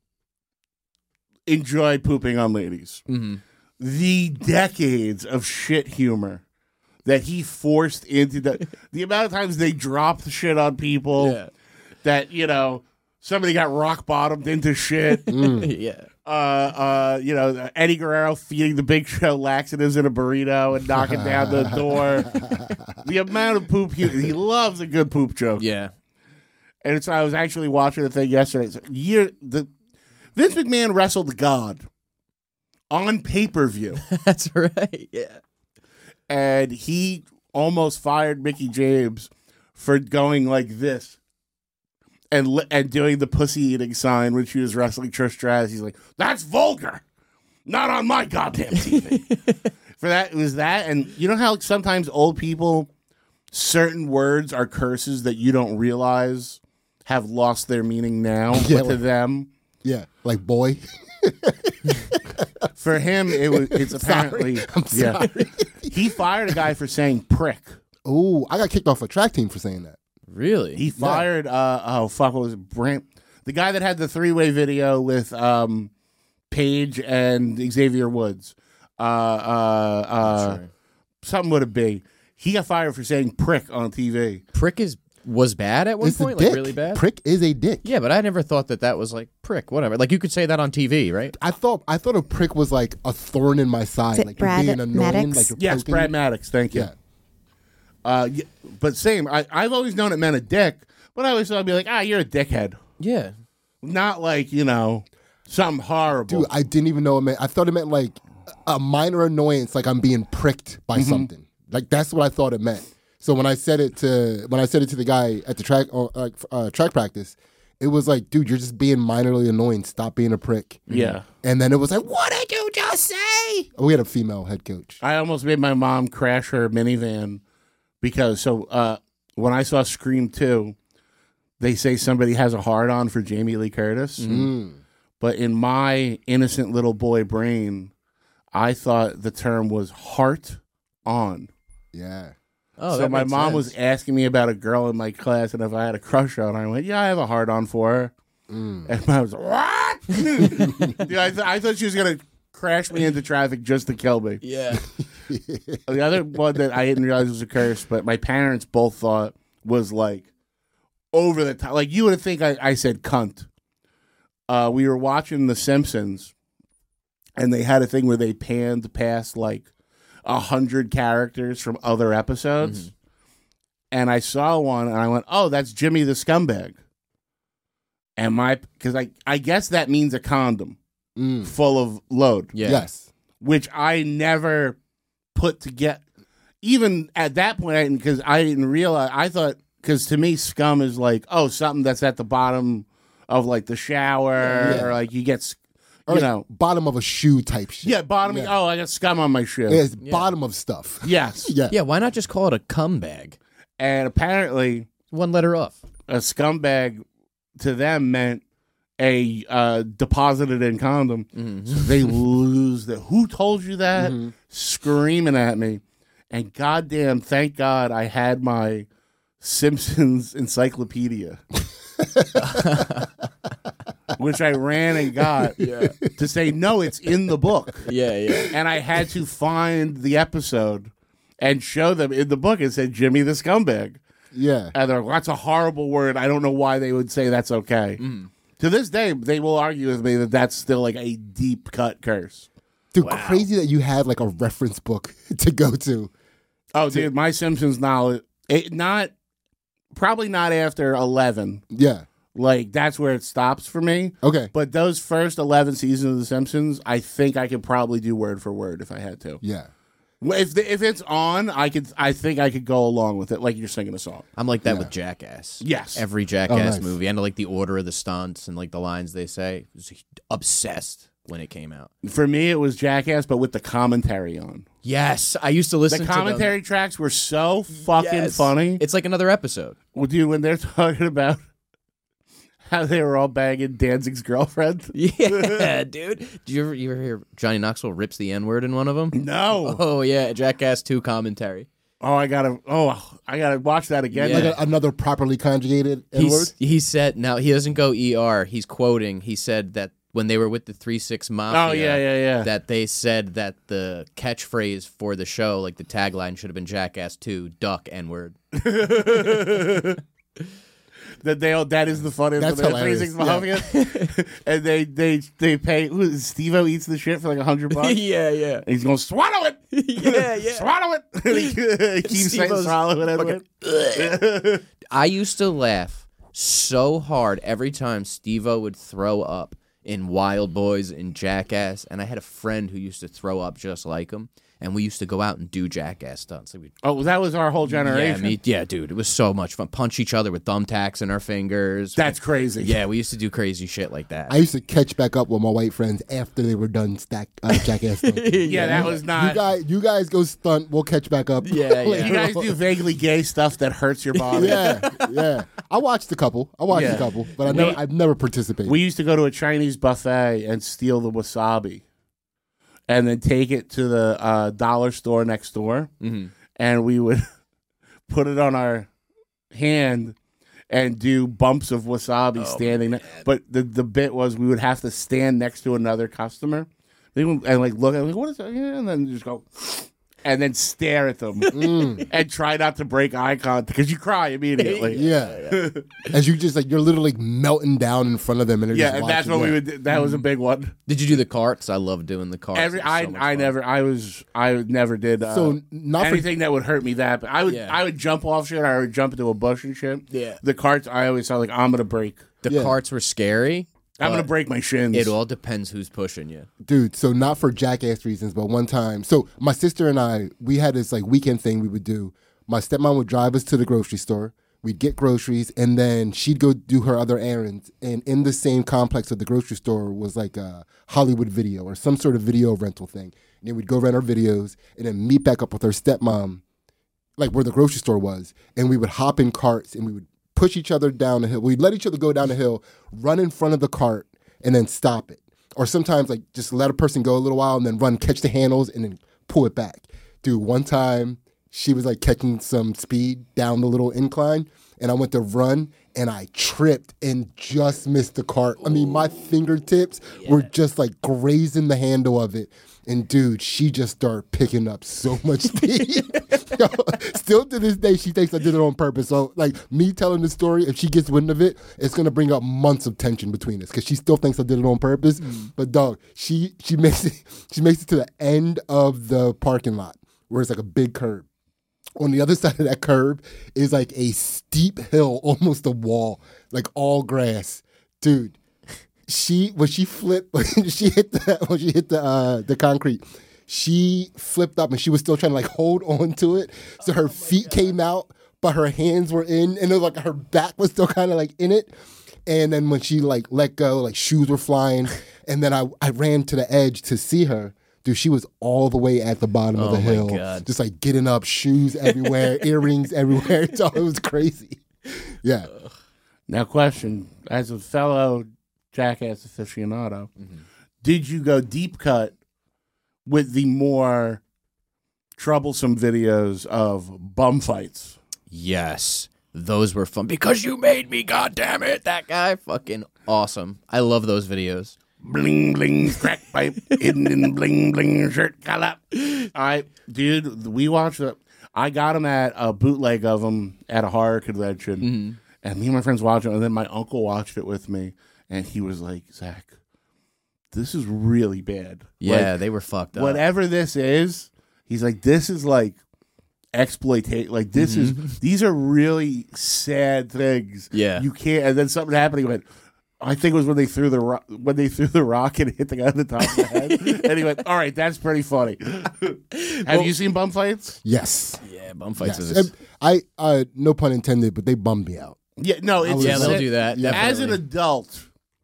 enjoy pooping on ladies, Mm-hmm. the decades of shit humor that he forced into the the amount of times they dropped shit on people Yeah. that, you know, somebody got rock bottomed into shit. Yeah. Uh, uh, you know, Eddie Guerrero feeding the Big Show laxatives in a burrito and knocking down the door. The amount of poop he, he loves a good poop joke. Yeah. And so I was actually watching the thing yesterday. It's like, year the Vince McMahon wrestled God on pay per view, That's right. Yeah. and he almost fired Mickey James for going like this. And li- and doing the pussy eating sign when she was wrestling Trish Stratus. He's like, that's vulgar. Not on my goddamn T V. For that, it was that. And you know how sometimes old people, certain words are curses that you don't realize have lost their meaning now, Yeah, but to like- them, Yeah. Like, boy. for him, it was. It's apparently. I'm Yeah, sorry. he fired a guy for saying prick. Ooh, I got kicked off a track team for saying that. Really? He fired. Uh, oh fuck! What was it? Brant, the guy that had the three way video with um, Paige and Xavier Woods. Uh, uh, uh, Sure. Something would it be? He got fired for saying prick on T V. Prick is was bad at one It's a point, dick. like really bad. Prick is a dick. Yeah, but I never thought that that was like prick. Whatever. Like you could say that on T V, right? I thought I thought a prick was like a thorn in my side, Is it like Brad you're being annoying, Maddox? like you're Yes, poking. Brad Maddox. Thank you. Yeah. Uh, y- but same. I, I've always known it meant a dick, but I always thought I'd be like, ah, you're a dickhead. Yeah. Not like you know something horrible. Dude, I didn't even know it meant. I thought it meant like a minor annoyance, like I'm being pricked by Mm-hmm. something. Like that's what I thought it meant. So when I said it to when I said it to the guy at the track or uh, uh, track practice, it was like, dude, you're just being minorly annoying. Stop being a prick. Yeah. And then it was like, what did you just say? We had a female head coach. I almost made my mom crash her minivan because so uh, when I saw Scream two, they say somebody has a hard on for Jamie Lee Curtis. But in my innocent little boy brain, I thought the term was heart on. Yeah. Oh, so that my makes mom sense. was asking me about a girl in my class and if I had a crush on her. I went, yeah, I have a hard on for her. And I was like, what? Dude, I, th- I thought she was going to crash me into traffic just to kill me. Yeah. The other one that I didn't realize was a curse, but my parents both thought was like over the top. Like you would think I, I said cunt. Uh, we were watching The Simpsons, and they had a thing where they panned past like a hundred characters from other episodes, and I saw one, and I went, "Oh, that's Jimmy the Scumbag." And my because I I guess that means a condom Mm. full of load. Yeah. Yes. Which I never put to get. Even at that point, because I didn't realize, I thought, because to me, scum is like, oh, something that's at the bottom of like the shower, Yeah. or like you get, s- Or you like know, bottom of a shoe type shit. yeah, bottom. Yeah. Oh, I got scum on my shoe. Yeah, it's bottom of stuff. Yes. Yeah. Yeah, why not just call it a cum bag? And apparently, One letter off. a scumbag to them meant a uh, deposited in condom. So they lose the. Who told you that? Screaming at me. And goddamn, thank God I had my Simpsons encyclopedia. which I ran and got Yeah. to say, no, it's in the book. Yeah, yeah. And I had to find the episode and show them in the book. It said Jimmy the Scumbag. Yeah. And they're like, that's a horrible word. I don't know why they would say that's okay. Mm. To this day, they will argue with me that that's still like a deep cut curse. Dude, crazy that you had like a reference book to go to. Oh, dude, my Simpsons knowledge, it, not, probably not after eleven. Yeah. Like, that's where it stops for me. Okay. But those first eleven seasons of The Simpsons, I think I could probably do word for word if I had to. Yeah. If the, if it's on, I could. I think I could go along with it, like you're singing a song. I'm like that Yeah. with Jackass. Yes. Every Jackass nice. movie. And like the order of the stunts and like the lines they say. I was obsessed when it came out. For me, it was Jackass, but with the commentary on. Yes. I used to listen The to commentary tracks were so fucking Yes. funny. It's like another episode. Well, dude, when they're talking about how they were all banging Danzig's girlfriend. Yeah, dude. Did you ever, you ever hear Johnny Knoxville rips the N-word in one of them? No. Oh, yeah. Jackass two commentary. Oh, I gotta. Oh, I gotta watch that again. Yeah. Like a, another properly conjugated N-word. He's, he said, now he doesn't go E R. He's quoting. He said that when they were with the three six Mafia, Oh, yeah, yeah, yeah. that they said that the catchphrase for the show, like the tagline, should have been Jackass two, duck N-word. That they all, that is the funniest. That's when they're hilarious. freezing Mafia. And they they they pay. Who is Steve-O eats the shit for like a hundred bucks. yeah, yeah. And he's going swallow it. Yeah, yeah. Swallow it. And he, he keeps saying Steve-O's swallow it. Edward. I used to laugh so hard every time Steve-O would throw up in Wild Boys and Jackass, and I had a friend who used to throw up just like him, and we used to go out and do Jackass stunts. Like we'd Oh, that was our whole Yeah, generation. me, yeah, dude, it was so much fun. Punch each other with thumbtacks in our fingers. That's crazy. Yeah, we used to do crazy shit like that. I used to catch back up with my white friends after they were done stack uh, Jackass stunt. Yeah, that was You not. guys, you guys go stunt. We'll catch back up. Yeah, yeah. You guys do vaguely gay stuff that hurts your body. yeah, yeah. I watched a couple. I watched Yeah. a couple, but I never, We- I've never participated. We used to go to a Chinese buffet and steal the wasabi, and then take it to the uh, dollar store next door, Mhm. and we would put it on our hand and do bumps of wasabi standing there. But the the bit was we would have to stand next to another customer, they would, and like look at like what is that? Yeah, and then just go. And then stare at them and try not to break eye contact because you cry immediately. yeah. As you just like you're literally like melting down in front of them, and they're Yeah, just and that's what watching. we Yeah. would. do. That was a big one. Did you do the carts? I love doing the carts. Every It was I so much I fun. never I was I never did uh, So not for anything that would hurt me that. But I would Yeah. I would jump off shit. I would jump into a bush and shit. Yeah. The carts I always thought like I'm gonna break. The Yeah. carts were scary. I'm gonna but break my shins. It all depends who's pushing you. dude. So not for Jackass reasons, but one time. So my sister and I, we had this like weekend thing we would do. My stepmom would drive us to the grocery store. We'd get groceries, and then she'd go do her other errands. And in the same complex of the grocery store was like a Hollywood Video or some sort of video rental thing. And then we'd go rent our videos, and then meet back up with her stepmom, like where the grocery store was. And we would hop in carts, and we would push each other down the hill. We'd let each other go down the hill, run in front of the cart, and then stop it. Or sometimes like just let a person go a little while and then run, catch the handles, and then pull it back. Dude, one time she was like catching some speed down the little incline, and I went to run and I tripped and just missed the cart. I mean, my fingertips were just like grazing the handle of it. And dude, she just started picking up so much speed. Yo, still to this day, she thinks I did it on purpose. So, like, me telling the story, if she gets wind of it, it's gonna bring up months of tension between us because she still thinks I did it on purpose. Mm. But dog, she she makes it she makes it to the end of the parking lot where it's like a big curb. On the other side of that curb is like a steep hill, almost a wall, like all grass, dude. She when she flipped when she hit the when she hit the uh, the concrete, she flipped up and she was still trying to like hold on to it. So her feet came out, but her hands were in, and it was like her back was still kind of like in it. And then when she like let go, like shoes were flying, and then I I ran to the edge to see her. Dude, she was all the way at the bottom of Oh the my hill, God. just like getting up, shoes everywhere, earrings everywhere. So it was crazy. Yeah. Now, question: as a fellow Jackass aficionado, Mm-hmm. did you go deep cut with the more troublesome videos of bum fights? Yes. Those were fun because you made me. God damn it, that guy, fucking awesome. I love those videos. Bling bling crack pipe hidden in bling bling shirt collar. All right, dude, we watched it. I got him at a bootleg of him at a horror convention, mm-hmm. and me and my friends watched it, and then my uncle watched it with me, and he was like, Zach, this is really bad. Yeah, like, they were fucked up. Whatever this is, he's like, this is like exploitation. Like this mm-hmm. is these are really sad things. Yeah, you can't. And then something happened. He went, I think it was when they threw the ro- when they threw the rock and hit the guy on the top of the head. And he went, all right, that's pretty funny. Have well, you seen bum fights? Yes. Yeah, bum fights. Yes. Is... I uh, no pun intended, but they bummed me out. Yeah, no, it's yeah, they'll do that. Definitely. As an adult,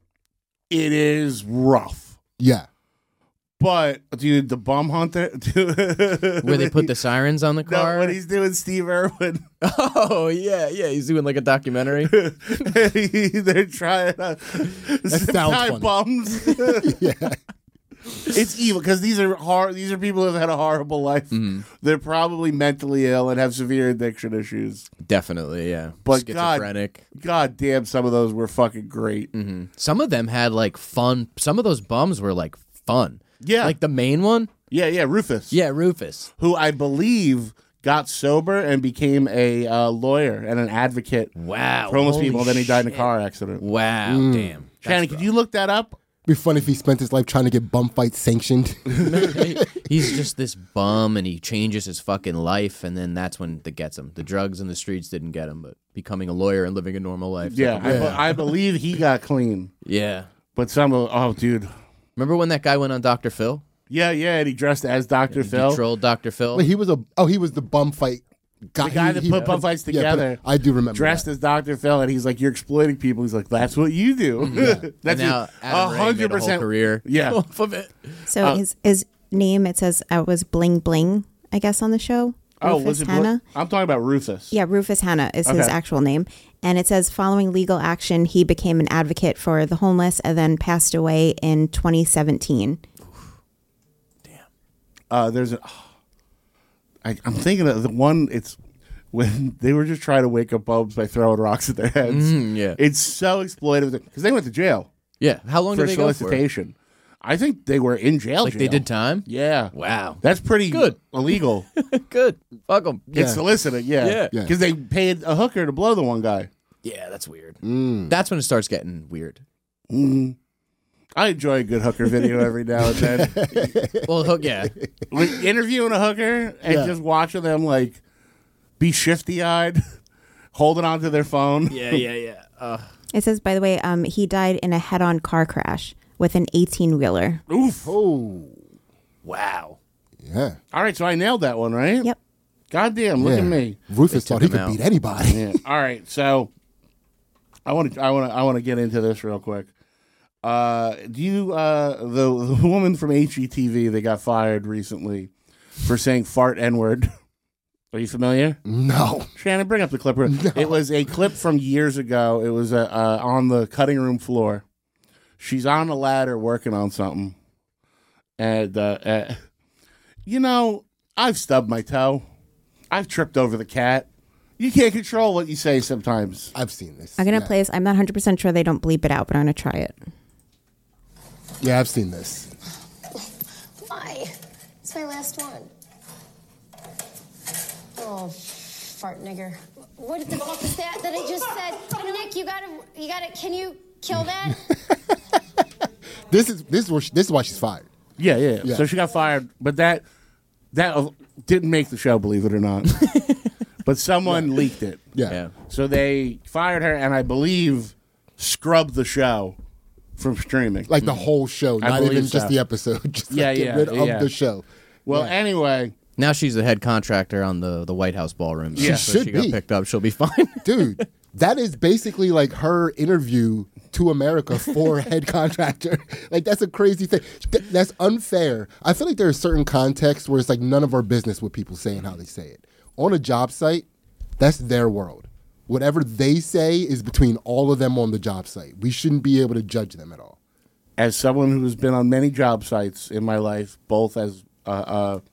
it is rough. Yeah. But, dude, the bum hunter... Where they put the sirens on the car? No, when he's doing Steve Irwin. Oh, yeah, yeah. He's doing like a documentary. They're trying to zip tie bums. Yeah. It's evil because these are hor- These are people who have had a horrible life. Mm-hmm. They're probably mentally ill and have severe addiction issues. Definitely, yeah. But schizophrenic. God, God damn, some of those were fucking great. Mm-hmm. Some of them had like fun. Some of those bums were like fun. Yeah. Like the main one? Yeah, yeah, Rufus. Yeah, Rufus. Who I believe got sober and became a uh, lawyer and an advocate wow, for homeless holy people. Then he died in a shit. car accident. Wow, mm. damn. Shannon, could you look that up? It'd be funny if he spent his life trying to get bum fights sanctioned. He's just this bum, and he changes his fucking life, and then that's when that gets him. The drugs and the streets didn't get him, but becoming a lawyer and living a normal life. Yeah, I, be- I believe he got clean. Yeah. But some of, oh, dude. Remember when that guy went on Doctor Phil? Yeah, yeah, and he dressed as Doctor Yeah, he Phil. Controlled Doctor Phil. Well, he was a oh, he was the bum fight guy. The guy he, that he, put he, bum fights yeah, together. I do remember. Dressed that. as Doctor Phil, and he's like, "You're exploiting people." He's like, "That's what you do." Yeah. That's and now Adam Ray made a whole career. Yeah, off of it. So uh, his his name it says uh, was Bling Bling, I guess, on the show. Oh, Rufus was it? Hanna? Bl- I'm talking about Rufus. Yeah, Rufus Hanna is his Okay. actual name. And it says following legal action, he became an advocate for the homeless and then passed away in twenty seventeen. Damn. Uh, there's a. Oh, I, I'm thinking of the one. It's when they were just trying to wake up bums by throwing rocks at their heads. Mm, yeah. It's so exploitive because they went to jail. Yeah. How long for did they go for? solicitation. I think they were in jail. Like jail. they did time? Yeah. Wow. That's pretty Good. illegal. Good. Fuck them. It's soliciting, yeah. Yeah. Because they paid a hooker to blow the one guy. Yeah, that's weird. Mm. That's when it starts getting weird. Mm-hmm. I enjoy a good hooker video every now and then. Well, hook, yeah. Like, interviewing a hooker and Yeah. just watching them like be shifty-eyed, holding onto their phone. Yeah, yeah, yeah. Uh, It says, by the way, um, he died in a head-on car crash with an eighteen-wheeler. Oof. Oh, wow. yeah. All right, so I nailed that one, right? Yep. Goddamn, look yeah. at me. Rufus They thought took he him could out. beat anybody. Yeah. All right, so I want to, I want to, I want to get into this real quick. Uh, do you, uh, the, the woman from H G T V that got fired recently for saying fart N-word? Are you familiar? No. Shannon, bring up the clip. No. It was a clip from years ago. It was uh, uh, on the cutting room floor. She's on a ladder working on something. And, uh, uh, you know, I've stubbed my toe. I've tripped over the cat. You can't control what you say sometimes. I've seen this. I'm going to yeah. play this. I'm not one hundred percent sure they don't bleep it out, but I'm going to try it. Yeah, I've seen this. Why? It's my last one. Oh, fart nigger. What the fuck is that that I just said? Hey, Nick, you gotta, you gotta, can you kill that? This is this is where she, this is why she's fired. Yeah, yeah, Yeah. So she got fired, but that that uh, didn't make the show, believe it or not. But someone leaked it. Yeah. Yeah. So they fired her, and I believe scrubbed the show from streaming. Like the whole show, I not believe even just so. the episode. Just Yeah, like get yeah, rid of yeah. the show. Well, Yeah. anyway, Now she's the head contractor on the, the White House ballroom. She so should she got be. picked up. She'll be fine. Dude, that is basically like her interview to America for a head contractor. Like, that's a crazy thing. Th- that's unfair. I feel like there are certain contexts where it's like none of our business what people say and how they say it. On a job site, that's their world. Whatever they say is between all of them on the job site. We shouldn't be able to judge them at all. as someone who's been on many job sites in my life, both as uh, uh,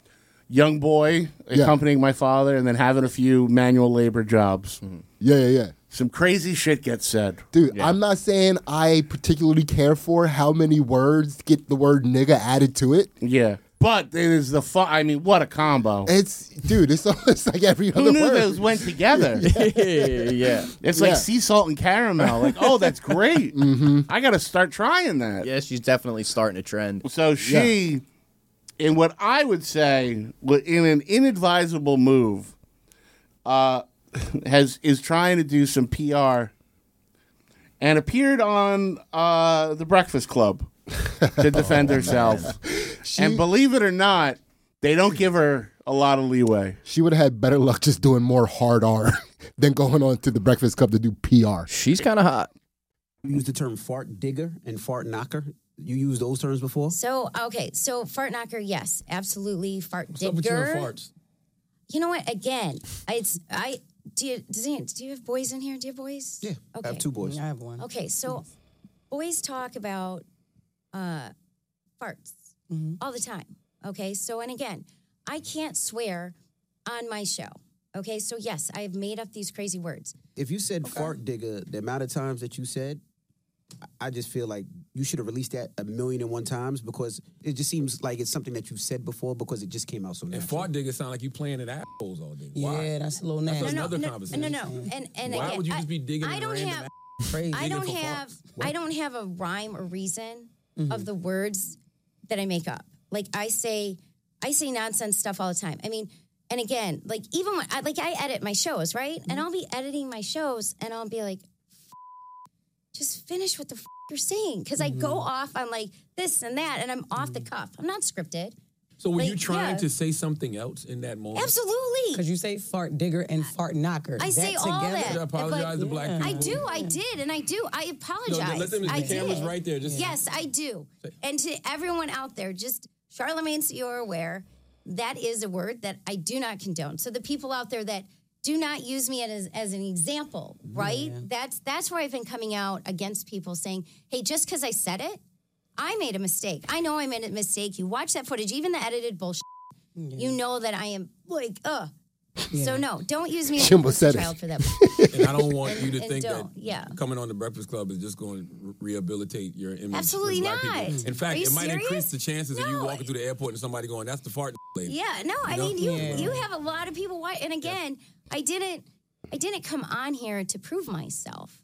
young boy Yeah. accompanying my father, and then having a few manual labor jobs. Mm-hmm. Yeah, yeah, yeah. Some crazy shit gets said. Dude, I'm not saying I particularly care for how many words get the word nigga added to it. Yeah. But it is the fun. I mean, what a combo. It's, dude, it's almost like every other Who knew word. those went together? yeah. It's like Yeah. sea salt and caramel. Like, oh, that's great. mm-hmm. I got to start trying that. Yeah, she's definitely starting a trend. So she, in what I would say, wa- in an inadvisable move, uh, has is trying to do some P R, and appeared on uh, the Breakfast Club to defend herself. She, And believe it or not, they don't give her a lot of leeway. she would have had better luck just doing more hard R than going on to the Breakfast Club to do P R. She's kind of hot. You use the term fart digger and fart knocker. You used those terms before? So, okay, so fart knocker, yes, absolutely. Fart What's up with you and digger. farts? You know what? Again, I- it's I. Do you does any, do you have boys in here? Do you have boys? Yeah, Okay. I have two boys. I have one. Okay, so boys talk about uh, farts all the time. Okay, so and again, I can't swear on my show. Okay, so yes, I have made up these crazy words. If you said fart digger, the amount of times that you said, I just feel like you should have released that a million and one times because it just seems like it's something that you've said before because it just came out so And natural. fart diggers sound like you playing at assholes all day. Why? Yeah, that's a little nasty. That's No, no, another no, conversation. no, no, no. And and Why again, would you I- just be digging I in don't random have. Crazy. I don't for have. farts? I don't have a rhyme or reason Mm-hmm. of the words that I make up. Like I say, I say nonsense stuff all the time. I mean, and again, like even when I like I edit my shows, right? And I'll be editing my shows, and I'll be like, just finish what the f- you're saying, because I go off on like this and that, and I'm off the cuff. I'm not scripted. So were Like, you trying yeah. to say something else in that moment? Absolutely. Because you say fart digger and fart knocker. I say that all together, that. Should I apologize but to black people? I do, I did, and I do. I No, apologize. let them, the I camera's did. right there. Just Yes, I do. And to everyone out there, just Charlemagne, so you're aware, that is a word that I do not condone. So the people out there that do not use me as, as an example, right? That's that's where I've been coming out against people saying, hey, just because I said it, I made a mistake. I know I made a mistake. You watch that footage, even the edited bullshit, you know that I am like, ugh. So no, don't use me as a Jimbo poster said it. child for that. And I don't want you to And think that don't, yeah. coming on the Breakfast Club is just going to re- rehabilitate your image. with Absolutely black not. people. In fact, Are you it might serious? increase the chances of you No. walking through the airport and somebody going, "That's the fart lady." Yeah, no, I know? mean you Yeah. you have a lot of people watch, and again, I didn't I didn't come on here to prove myself.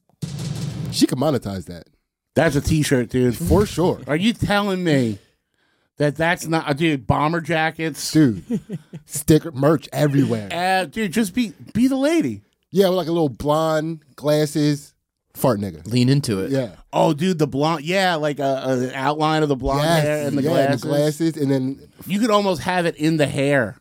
She could monetize that. That's a T-shirt, dude. For sure. Are you telling me that that's not, uh, dude? Bomber jackets, Dude, sticker merch everywhere. Uh, dude, just be be the lady. Yeah, with like a little blonde, glasses, fart nigga. Lean into it. Yeah. Oh, dude, the blonde. Yeah, like a, a an outline of the blonde Yes, hair and the yeah, glasses. the glasses, and then You could almost have it in the hair.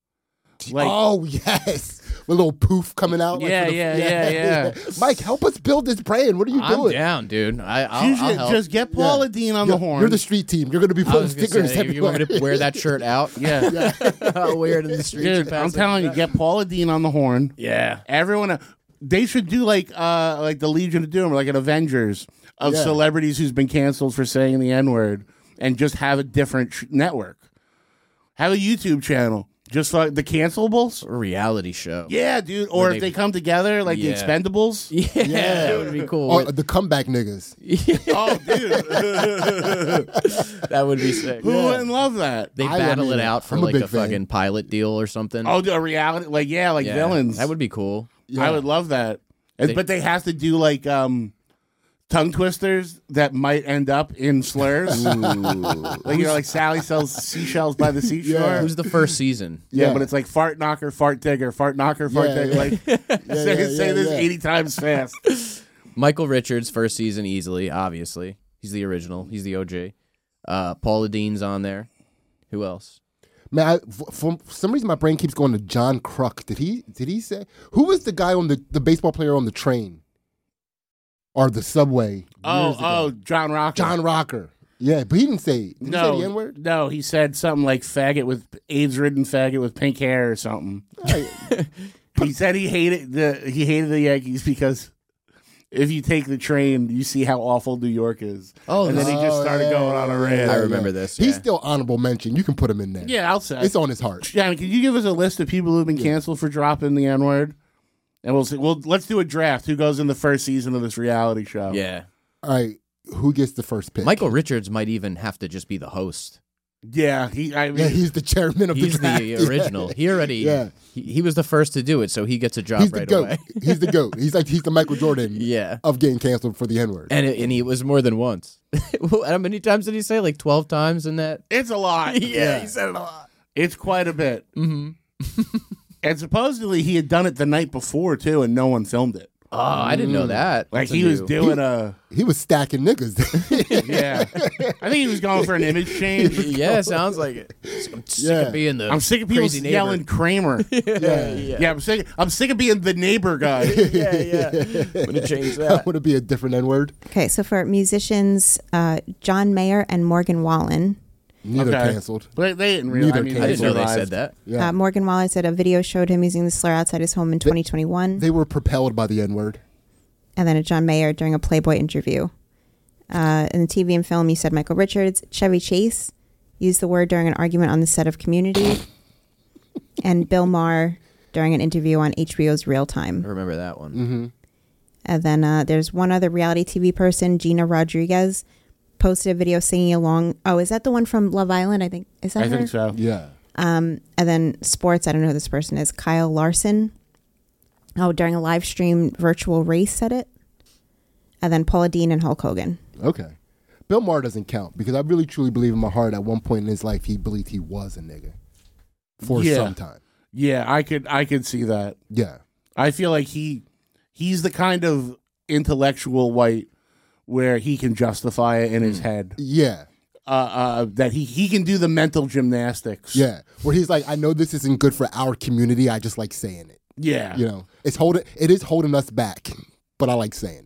Like, oh yes, with a little poof coming out. like, Yeah, for the- yeah, yeah, yeah. Mike, help us build this brand. What are you I'm doing? down, dude. I, I'll, you I'll should help. just get Paula Dean on You're, the horn. you're the street team. You're going to be I putting was gonna stickers say, everywhere. you want me to wear that shirt out? yeah. I'll wear it in the streets. Dude, and pass I'm it. telling you, get Paula Dean on the horn. Yeah. Everyone, they should do like uh like the Legion of Doom, or like an Avengers of Yeah. celebrities who's been canceled for saying the N word, and just have a different sh- network. Have a YouTube channel, just like the Cancelables. A reality show. Yeah, dude. Or Where if they- they come together, like Yeah. the Expendables. Yeah, Yeah. that would be cool. Or the comeback niggas. Oh, dude, That would be sick. who wouldn't love that? They I battle mean, it out for I'm a like a, big fan. fucking pilot deal or something. Oh, a reality, like yeah, like Yeah, villains. That would be cool. Yeah. I would love that. And- They- but they have to do like um, tongue twisters that might end up in slurs. Like you know, like Sally sells seashells by the seashore. Yeah. Yeah, Who's the first season? Yeah. but it's like fart knocker, fart digger, fart knocker, fart Yeah, digger. yeah. Like Yeah, say, yeah, say yeah, this yeah. eighty times fast. Michael Richards, first season easily, obviously. He's the original. He's the O G. Uh, Paula Dean's on there. Who else? Man, I, for, for some reason my brain keeps going to John Kruk. Did he? Did he say who was the guy on the the baseball player on the train or the subway? Oh, years ago? oh, John Rocker. John Rocker. Yeah, but he didn't say. Did he say no, the N word? no, he said something like faggot with AIDS-ridden faggot with pink hair or something. He said he hated the he hated the Yankees because if you take the train, you see how awful New York is. Oh, and then he just Oh, started yeah, going on a rant. I remember this. He's yeah. still honorable mention. You can put him in there. Yeah, I'll say It's on his heart. Shannon, can you give us a list of people who've been canceled for dropping the N word? And we'll see. We'll let's do a draft. Who goes in the first season of this reality show? Yeah. All right, who gets the first pick? Michael Richards might even have to just be the host. Yeah, he. I mean, Yeah, he's the chairman of He's the draft. the original. Yeah. He already. Yeah. He, he was the first to do it, so he gets a job He's the right goat. away. He's the goat. He's like he's the Michael Jordan. Yeah. Of getting canceled for the N word. And it, and he was more than once. How many times did he say? Like twelve times in that. it's a lot. Yeah, he said it a lot. It's quite a bit. Mm-hmm. And supposedly he had done it the night before too, and no one filmed it. Oh, I didn't know that. Like That's a he was new- doing a. He was stacking niggas. Yeah, I think he was going for an image change. Yeah, sounds like it. I'm sick Yeah. of being the I'm sick of people crazy neighbor. yelling Kramer. yeah, Yeah. yeah, Yeah, I'm sick. I'm sick of being the neighbor guy. yeah, yeah. I'm gonna change that. Would it be a different N word? Okay, so for musicians, uh, John Mayer and Morgan Wallen. Neither Okay. canceled. But they didn't really. Neither I mean, I didn't know they survived. said that. Yeah. Uh, Morgan Wallen said a video showed him using the slur outside his home in twenty twenty-one. They were propelled by the N word. And then a John Mayer during a Playboy interview. Uh, in the T V and film, you said Michael Richards. Chevy Chase used the word during an argument on the set of Community. And Bill Maher during an interview on H B O's Real I Time. remember that one. Mm-hmm. And then uh, there's one other reality T V person, Gina Rodriguez, posted a video singing along. Oh, is that the one from Love Island? I think. Is that I her? think so. Yeah. Um, and then sports, I don't know who this person is. Kyle Larson. Oh, during a live stream virtual race, said it. And then Paula Dean and Hulk Hogan. Okay. Bill Maher doesn't count because I really truly believe in my heart at one point in his life he believed he was a nigga for Yeah. some time. Yeah, I could. I could see that. Yeah. I feel like he, he's the kind of intellectual white where he can justify it in his head. Yeah. Uh, uh, that he he can do the mental gymnastics. Yeah. Where he's like, I know this isn't good for our community. I just like saying it. Yeah. You know, it's holding. It is holding us back, but I like saying it.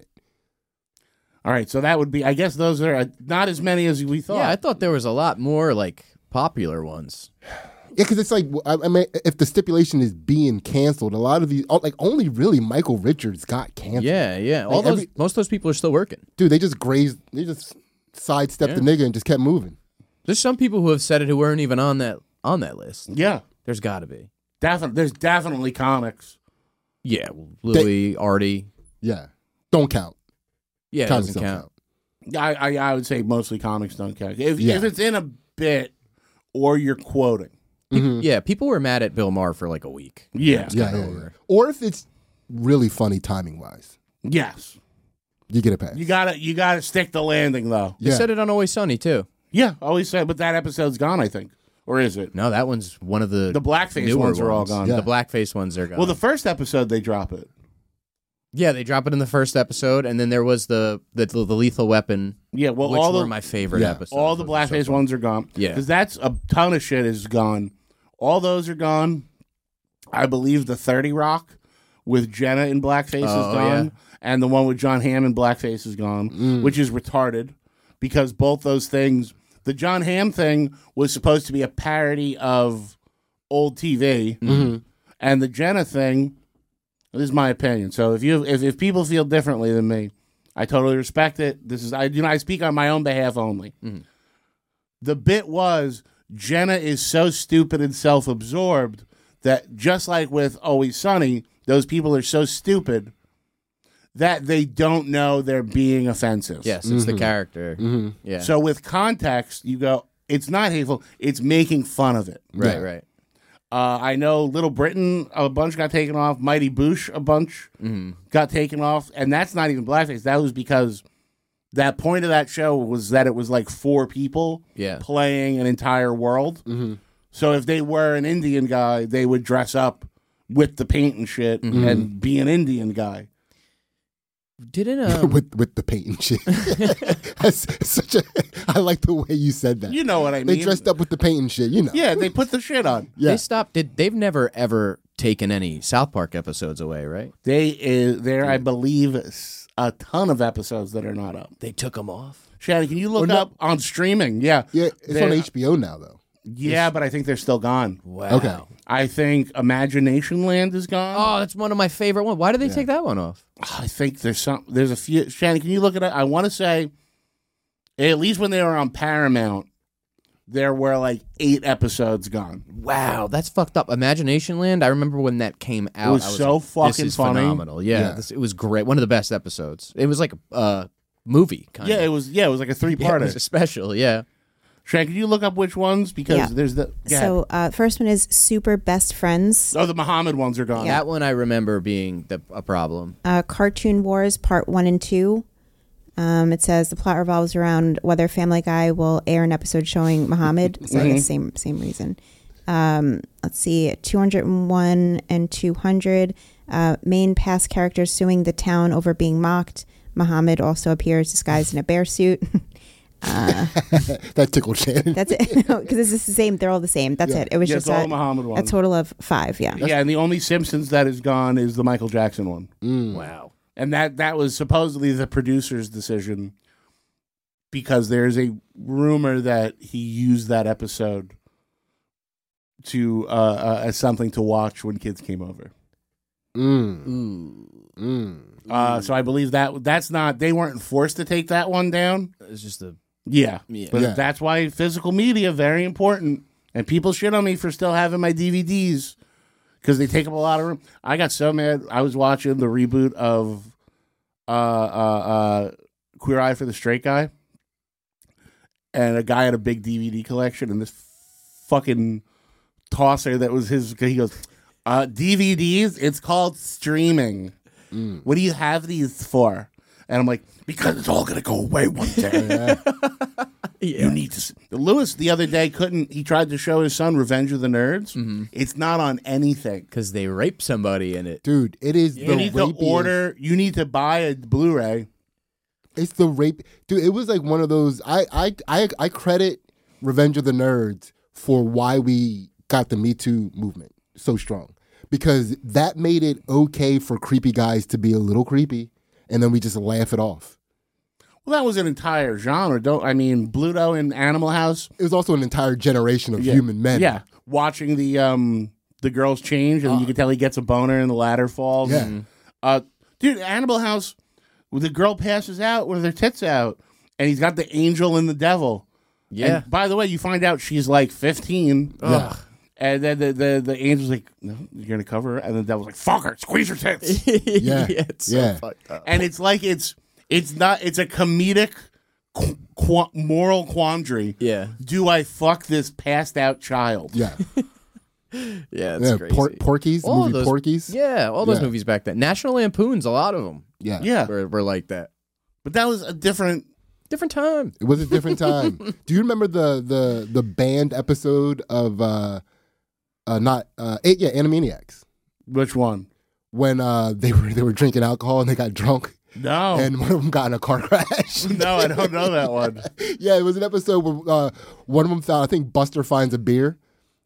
All right, so that would be. I guess those are uh, not as many as we thought. Yeah, I thought there was a lot more like popular ones. Yeah, because it's like, I I mean, if the stipulation is being canceled, a lot of these, oh, like only really Michael Richards got canceled. Yeah, yeah. All Like, those every- most of those people are still working. Dude, they just grazed, they just sidestepped the Yeah. nigga and just kept moving. There's some people who have said it who weren't even on that on that list. Yeah, There's got to be. definitely. There's definitely comics. Yeah, Louis, Artie. Yeah. Don't count. Yeah, it Comics doesn't don't count. I, I I would say mostly comics don't count. If Yeah. if it's in a bit or you're quoting. Mhm. Yeah, people were mad at Bill Maher for like a week. Yeah. It's Yeah, kinda yeah, over. yeah. Or if it's really funny timing wise, Yes. you get a pass. You gotta you gotta stick the landing though. They Yeah. said it on Always Sunny too. Yeah, always said, but that episode's gone, I think. Or is it? No, that one's one of the The blackface newer ones are all gone. Yeah. The blackface ones are gone. Well, the first episode they drop it. yeah, they drop it in the first episode, and then there was the the, the Lethal Weapon. Yeah, well, which all were the my favorite Yeah. episodes. all the Those were so blackface fun. ones are gone. Yeah. because that's a ton of shit is gone. All those are gone. I believe the thirty Rock with Jenna in blackface Oh, is gone, yeah. and the one with John Hamm in blackface is gone, Mm. which is retarded because both those things. The John Hamm thing was supposed to be a parody of old T V, Mm-hmm. and the Jenna thing. This is my opinion. So if you if, if people feel differently than me, I totally respect it. This is I you know I speak on my own behalf only. Mm-hmm. The bit was Jenna is so stupid and self-absorbed that just like with Always Sunny, those people are so stupid that they don't know they're being offensive. Yes, it's the character. Yeah. So with context, you go, it's not hateful. It's making fun of it. right, Yeah. right. Uh, I know Little Britain, a bunch got taken off. Mighty Boosh, a bunch Mm-hmm. got taken off. And that's not even blackface. That was because that point of that show was that it was like four people Yeah. playing an entire world. So if they were an Indian guy, they would dress up with the paint and shit and be an Indian guy. Didn't um, with with the paint and shit. That's such a. I like the way you said that. You know what I They mean? dressed up with the paint and shit. You know. Yeah, they put the shit on. Yeah. they stopped? Did they've never ever taken any South Park episodes away? Right? They is there, I believe, s- a ton of episodes that are not up. They took them off. Shannon, can you look Well, no- up on streaming? Yeah, Yeah, it's They're- on H B O now though. Yeah, but I think they're still gone. Wow. Okay. I think Imagination Land is gone. Oh, that's one of my favorite ones. Why did they take that one off? I think there's some. There's a few. Shannon, can you look at it? I want to say, at least when they were on Paramount, there were like eight episodes gone. Wow, that's fucked up. Imagination Land. I remember when that came out. It was I was so like, fucking this is funny. phenomenal. Yeah, Yeah. This, it was great. One of the best episodes. It was like a uh, movie. Kind Yeah, of. it was. Yeah, it was like a three Yeah, parter. it was a special. Yeah. Shannon, can you look up which ones? Because Yeah. there's the. go ahead. So uh, first one is Super Best Friends. oh, the Muhammad ones are gone. Yeah. That one I remember being the, a problem. Uh, Cartoon Wars Part One and Two. Um, it says the plot revolves around whether Family Guy will air an episode showing Muhammad. So I guess same same reason. Um, let's see, two hundred one and two hundred. Uh, main past characters suing the town over being mocked. Muhammad also appears disguised in a bear suit. Uh, that tickled Shannon. That's it. Because it's just the same. They're all the same. That's Yeah. it. It was Yeah, just it's all a, Muhammad a ones. total of five. Yeah. Yeah, and the only Simpsons that is gone is the Michael Jackson one. Wow. And that that was supposedly the producer's decision because there's a rumor that he used that episode to uh, uh, as something to watch when kids came over. Mm. Mm. Uh, so I believe that that's not they weren't forced to take that one down. It's just a Yeah, Yeah. but Yeah. that's why physical media very important. And people shit on me for still having my D V Ds because they take up a lot of room. I got so mad. I was watching the reboot of uh, uh, uh, Queer Eye for the Straight Guy, and a guy had a big D V D collection, and this fucking tosser that was his. He goes, uh, "D V Ds. It's called streaming. Mm. What do you have these for?" And I'm like, because it's all gonna go away one day. You need to. s- Lewis the other day couldn't. He tried to show his son Revenge of the Nerds. Mm-hmm. It's not on anything. because they rape somebody in it. Dude, it is You the need to rapiest- order. You need to buy a Blu-ray. It's the rape, dude. It was like one of those. I I I, I credit Revenge of the Nerds for why we got the Me Too movement so strong, because that made it okay for creepy guys to be a little creepy, and then we just laugh it off. Well, that was an entire genre. Don't I mean Bluto and Animal House? It was also an entire generation of Yeah. human men. Yeah, watching the um the girls change, and you can tell he gets a boner, and the ladder falls. Yeah. And, uh, dude, Animal House. Well, the girl passes out with her tits out, and he's got the angel and the devil. Yeah. And by the way, you find out she's like fifteen. Yeah. And then the, the, the angel's like, no, you're going to cover her. And the devil's like, fuck her, squeeze her tits. Yeah. it's so Yeah. fucked up. And it's like, it's it's not, it's a comedic qu- qu- moral quandary. Yeah. Do I fuck this passed out child? Yeah. Yeah, it's Yeah. crazy. Por- Porky's, the All movie those- Porky's. Yeah, all those Yeah. movies back then. National Lampoons, a lot of them Yeah. Yeah. were, were like that. But that was a different, Different time. It was a different time. Do you remember the the the band episode of uh uh not uh eight, yeah, Animaniacs, which one? when uh they were they were drinking alcohol and they got drunk No. and one of them got in a car crash? no, I don't know that one. Yeah, it was an episode where uh one of them found, I think Buster finds a beer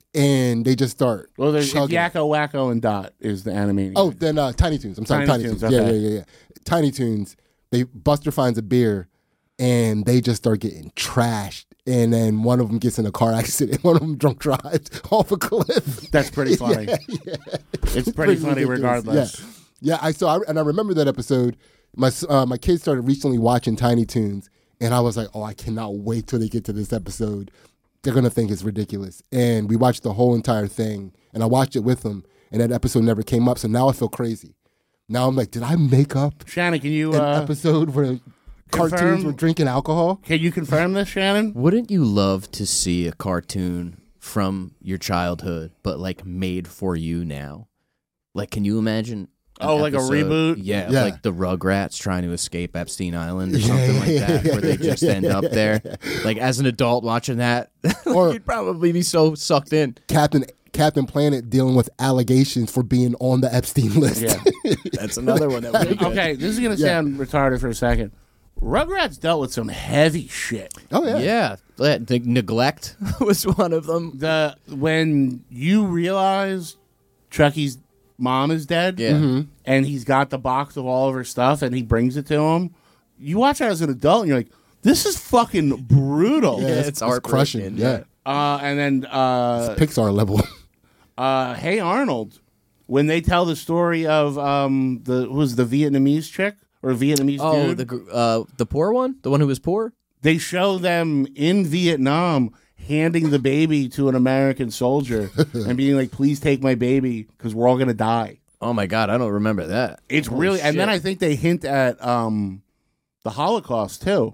and they just start Well, there's chugging. Yakko, Wacko, and Dot is the anime. Oh, then uh, Tiny Toons. I'm sorry, Tiny Tiny, Toons, Toons. Yeah, okay. yeah, yeah, yeah. Tiny Toons. They Buster finds a beer, and they just start getting trashed. And then one of them gets in a car accident. One of them drunk drives off a cliff. That's pretty funny. Yeah, yeah. It's pretty, funny ridiculous. regardless. Yeah, yeah. I saw, and I remember that episode. My s- uh, my kids started recently watching Tiny Toons, and I was like, oh, I cannot wait till they get to this episode. They're gonna think it's ridiculous. And we watched the whole entire thing, and I watched it with them, and that episode never came up. So now I feel crazy. Now I'm like, did I make up Shannon, can you an uh, episode where cartoons confirm- were drinking alcohol? can you confirm this, Shannon? Wouldn't you love to see a cartoon from your childhood, but like made for you now? Like, can you imagine? an Oh, like a episode- reboot? Yeah, Yeah. like the Rugrats trying to escape Epstein Island or Yeah, something like yeah, that, yeah, where they yeah, just yeah, end up yeah, there. yeah. Like, as an adult watching that, Or- you'd probably be so sucked in. Captain Captain Planet dealing with allegations for being on the Epstein list. Yeah. That's another one that would be good. Okay, this is going to Yeah. sound retarded for a second. Rugrats dealt with some heavy shit. Oh yeah. Yeah, that- the neglect was one of them. The when you realize Chucky's mom is dead, Yeah. Mm-hmm. and he's got the box of all of her stuff, and he brings it to him. You watch that as an adult, and you're like, "This is fucking brutal." Yeah, Yeah, it's, it's it's crushing. heartbreaking, Yeah. Uh, and then uh, Pixar level. uh, Hey Arnold when they tell the story of um the who was the Vietnamese chick or Vietnamese Oh, dude, the gr- uh, the poor one, the one who was poor. they show them in Vietnam handing the baby to an American soldier and being like, "Please take my baby because we're all gonna die." Oh my God, I don't remember that. It's Holy really, and then shit. I think they hint at um the Holocaust too.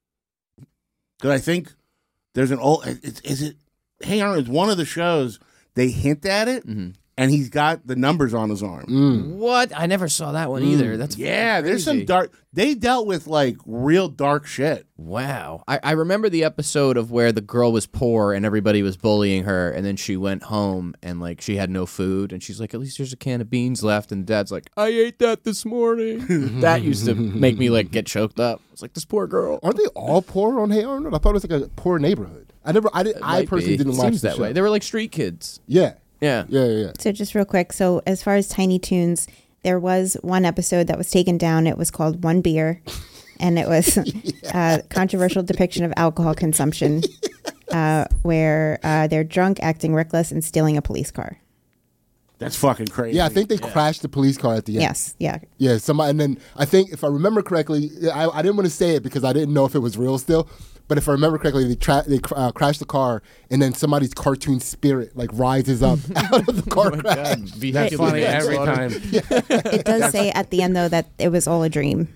Because I think there's an old. It's, is it? Hang on, it's one of the shows they hint at it, Mm-hmm. and he's got the numbers on his arm. Mm. What? I never saw that one either. That's Yeah, there's some crazy. dark. They dealt with like real dark shit. Wow. I, I remember the episode of where the girl was poor and everybody was bullying her, and then she went home and like she had no food, and she's like, "At least there's a can of beans left," and Dad's like, "I ate that this morning." That used to make me like get choked up. It's like, this poor girl. Aren't they all poor on Hey Arnold? I thought it was like a poor neighborhood. I never. I did. It I might personally be. didn't It watch seems the that show. way. They were like street kids. Yeah. Yeah. Yeah. Yeah. yeah. So just real quick, so as far as Tiny Toons, there was one episode that was taken down. It was called One Beer, and it was a controversial depiction of alcohol consumption, uh, where uh, they're drunk, acting reckless, and stealing a police car. That's fucking crazy. Yeah, I think they crashed the police car at the end. Yes, yeah. Yeah, somebody, and then I think if I remember correctly, I, I didn't want to say it because I didn't know if it was real still. But if I remember correctly, they tra- they uh, crashed the car, and then somebody's cartoon spirit like rises up out of the car Oh my crash. God. That's Vehicular funny every manslaughter. time. It does say at the end, though, that it was all a dream.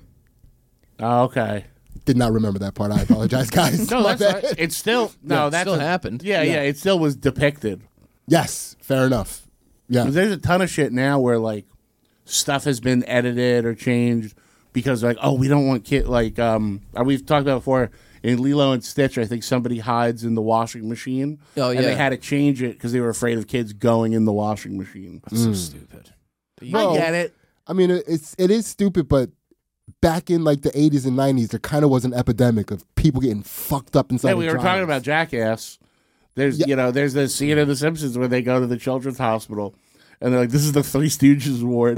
Oh, okay. Did not remember that part. I apologize, guys. No, My that's bad. right. It's still no. Yeah, it that's still a- happened. Yeah, yeah, Yeah. It still was depicted. Yes, fair enough. Yeah. 'Cause there's a ton of shit now where like stuff has been edited or changed because like, oh, we don't want kid like um uh, we've talked about before in Lilo and Stitch. I think somebody hides in the washing machine. Oh, and they yeah. had to change it because they were afraid of kids going in the washing machine. That's so stupid. Well, I get it. I mean, it- it's it is stupid, but back in like the eighties and nineties, there kind of was an epidemic of people getting fucked up inside. Yeah, of we were dryers. talking about Jackass. There's Yeah. you know there's the scene in The Simpsons where they go to the children's hospital. And they're like, this is the Three Stooges ward.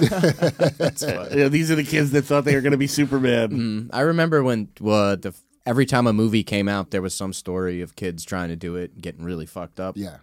You know, these are the kids that thought they were going to be Superman. Mm, I remember when uh, the, every time a movie came out, there was some story of kids trying to do it and getting really fucked up. Yeah.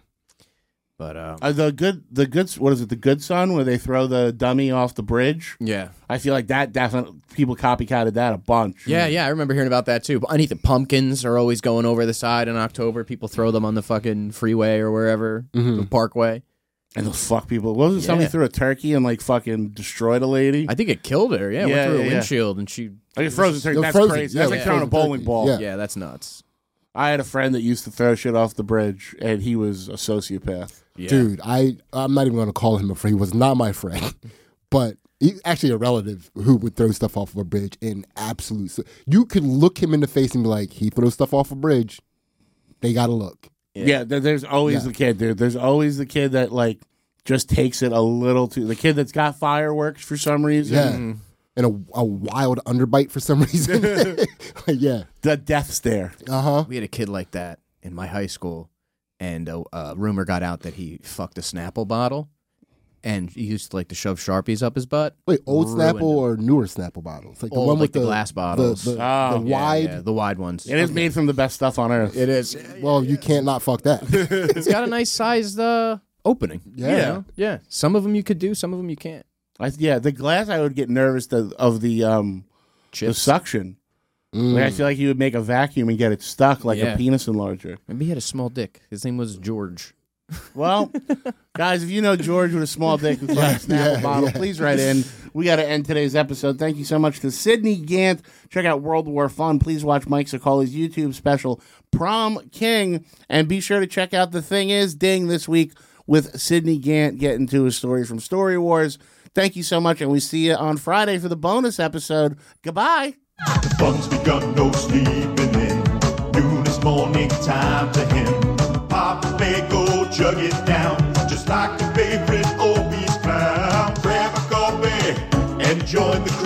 But uh, Uh, the good, the good, what is it? The Good Son, where they throw the dummy off the bridge. yeah. I feel like that definitely people copycatted that a bunch. Yeah, yeah, I remember hearing about that too. But underneath the pumpkins are always going over the side in October. People throw them on the fucking freeway or wherever, the parkway. And they'll fuck people. Wasn't somebody Yeah. threw a turkey and like fucking destroyed a lady? I think it killed her. Yeah, Yeah, went through yeah, a yeah. windshield and she. Like a frozen turkey. No, That's frozen. crazy. Yeah, That's like yeah. throwing a Frozen bowling turkey. ball. Yeah. Yeah, that's nuts. I had a friend that used to throw shit off the bridge, and he was a sociopath. Yeah. Dude, I I'm not even going to call him a friend. He was not my friend, but he's actually a relative who would throw stuff off of a bridge in absolute. You could look him in the face and be like, he throws stuff off a bridge. They got to look. Yeah. Yeah, there, there's always Yeah. the kid, dude. There's always the kid that like just takes it a little too. The kid that's got fireworks for some reason. Yeah. And a, a wild underbite for some reason. Like, yeah. The death stare. Uh huh. We had a kid like that in my high school, and a, a rumor got out that he fucked a Snapple bottle, and he used to like to shove Sharpies up his butt. Wait, old Ruined Snapple him. or newer Snapple bottles? Like the Old, one like with the the glass the- bottles. The, Oh. the Yeah, wide. yeah, the wide ones. It is made from the best stuff on earth. It is. Well, you can't not fuck that. It's got a nice sized uh, opening. Yeah. You know? Yeah. Some of them you could do, some of them you can't. I, yeah, the glass I would get nervous to, of the um the Chips. suction. Like, I feel like you would make a vacuum and get it stuck like Yeah. a penis enlarger. Maybe he had a small dick. His name was George. Well, guys, if you know George with a small dick with a Snapple yeah, bottle, yeah. please write in. We got to end today's episode. Thank you so much to Sydney Gant. Check out World War Fun. Please watch Mike Sicali's YouTube special, Prom King. And be sure to check out The Thing Is Ding this week with Sydney Gant getting to a story from Story Wars. Thank you so much, and we see you on Friday for the bonus episode. Goodbye. The fun's begun, no sleeping in. Noon is morning time to him. Pop a Fago, chug it down, just like a favorite obese clown. Grab a coffee and join the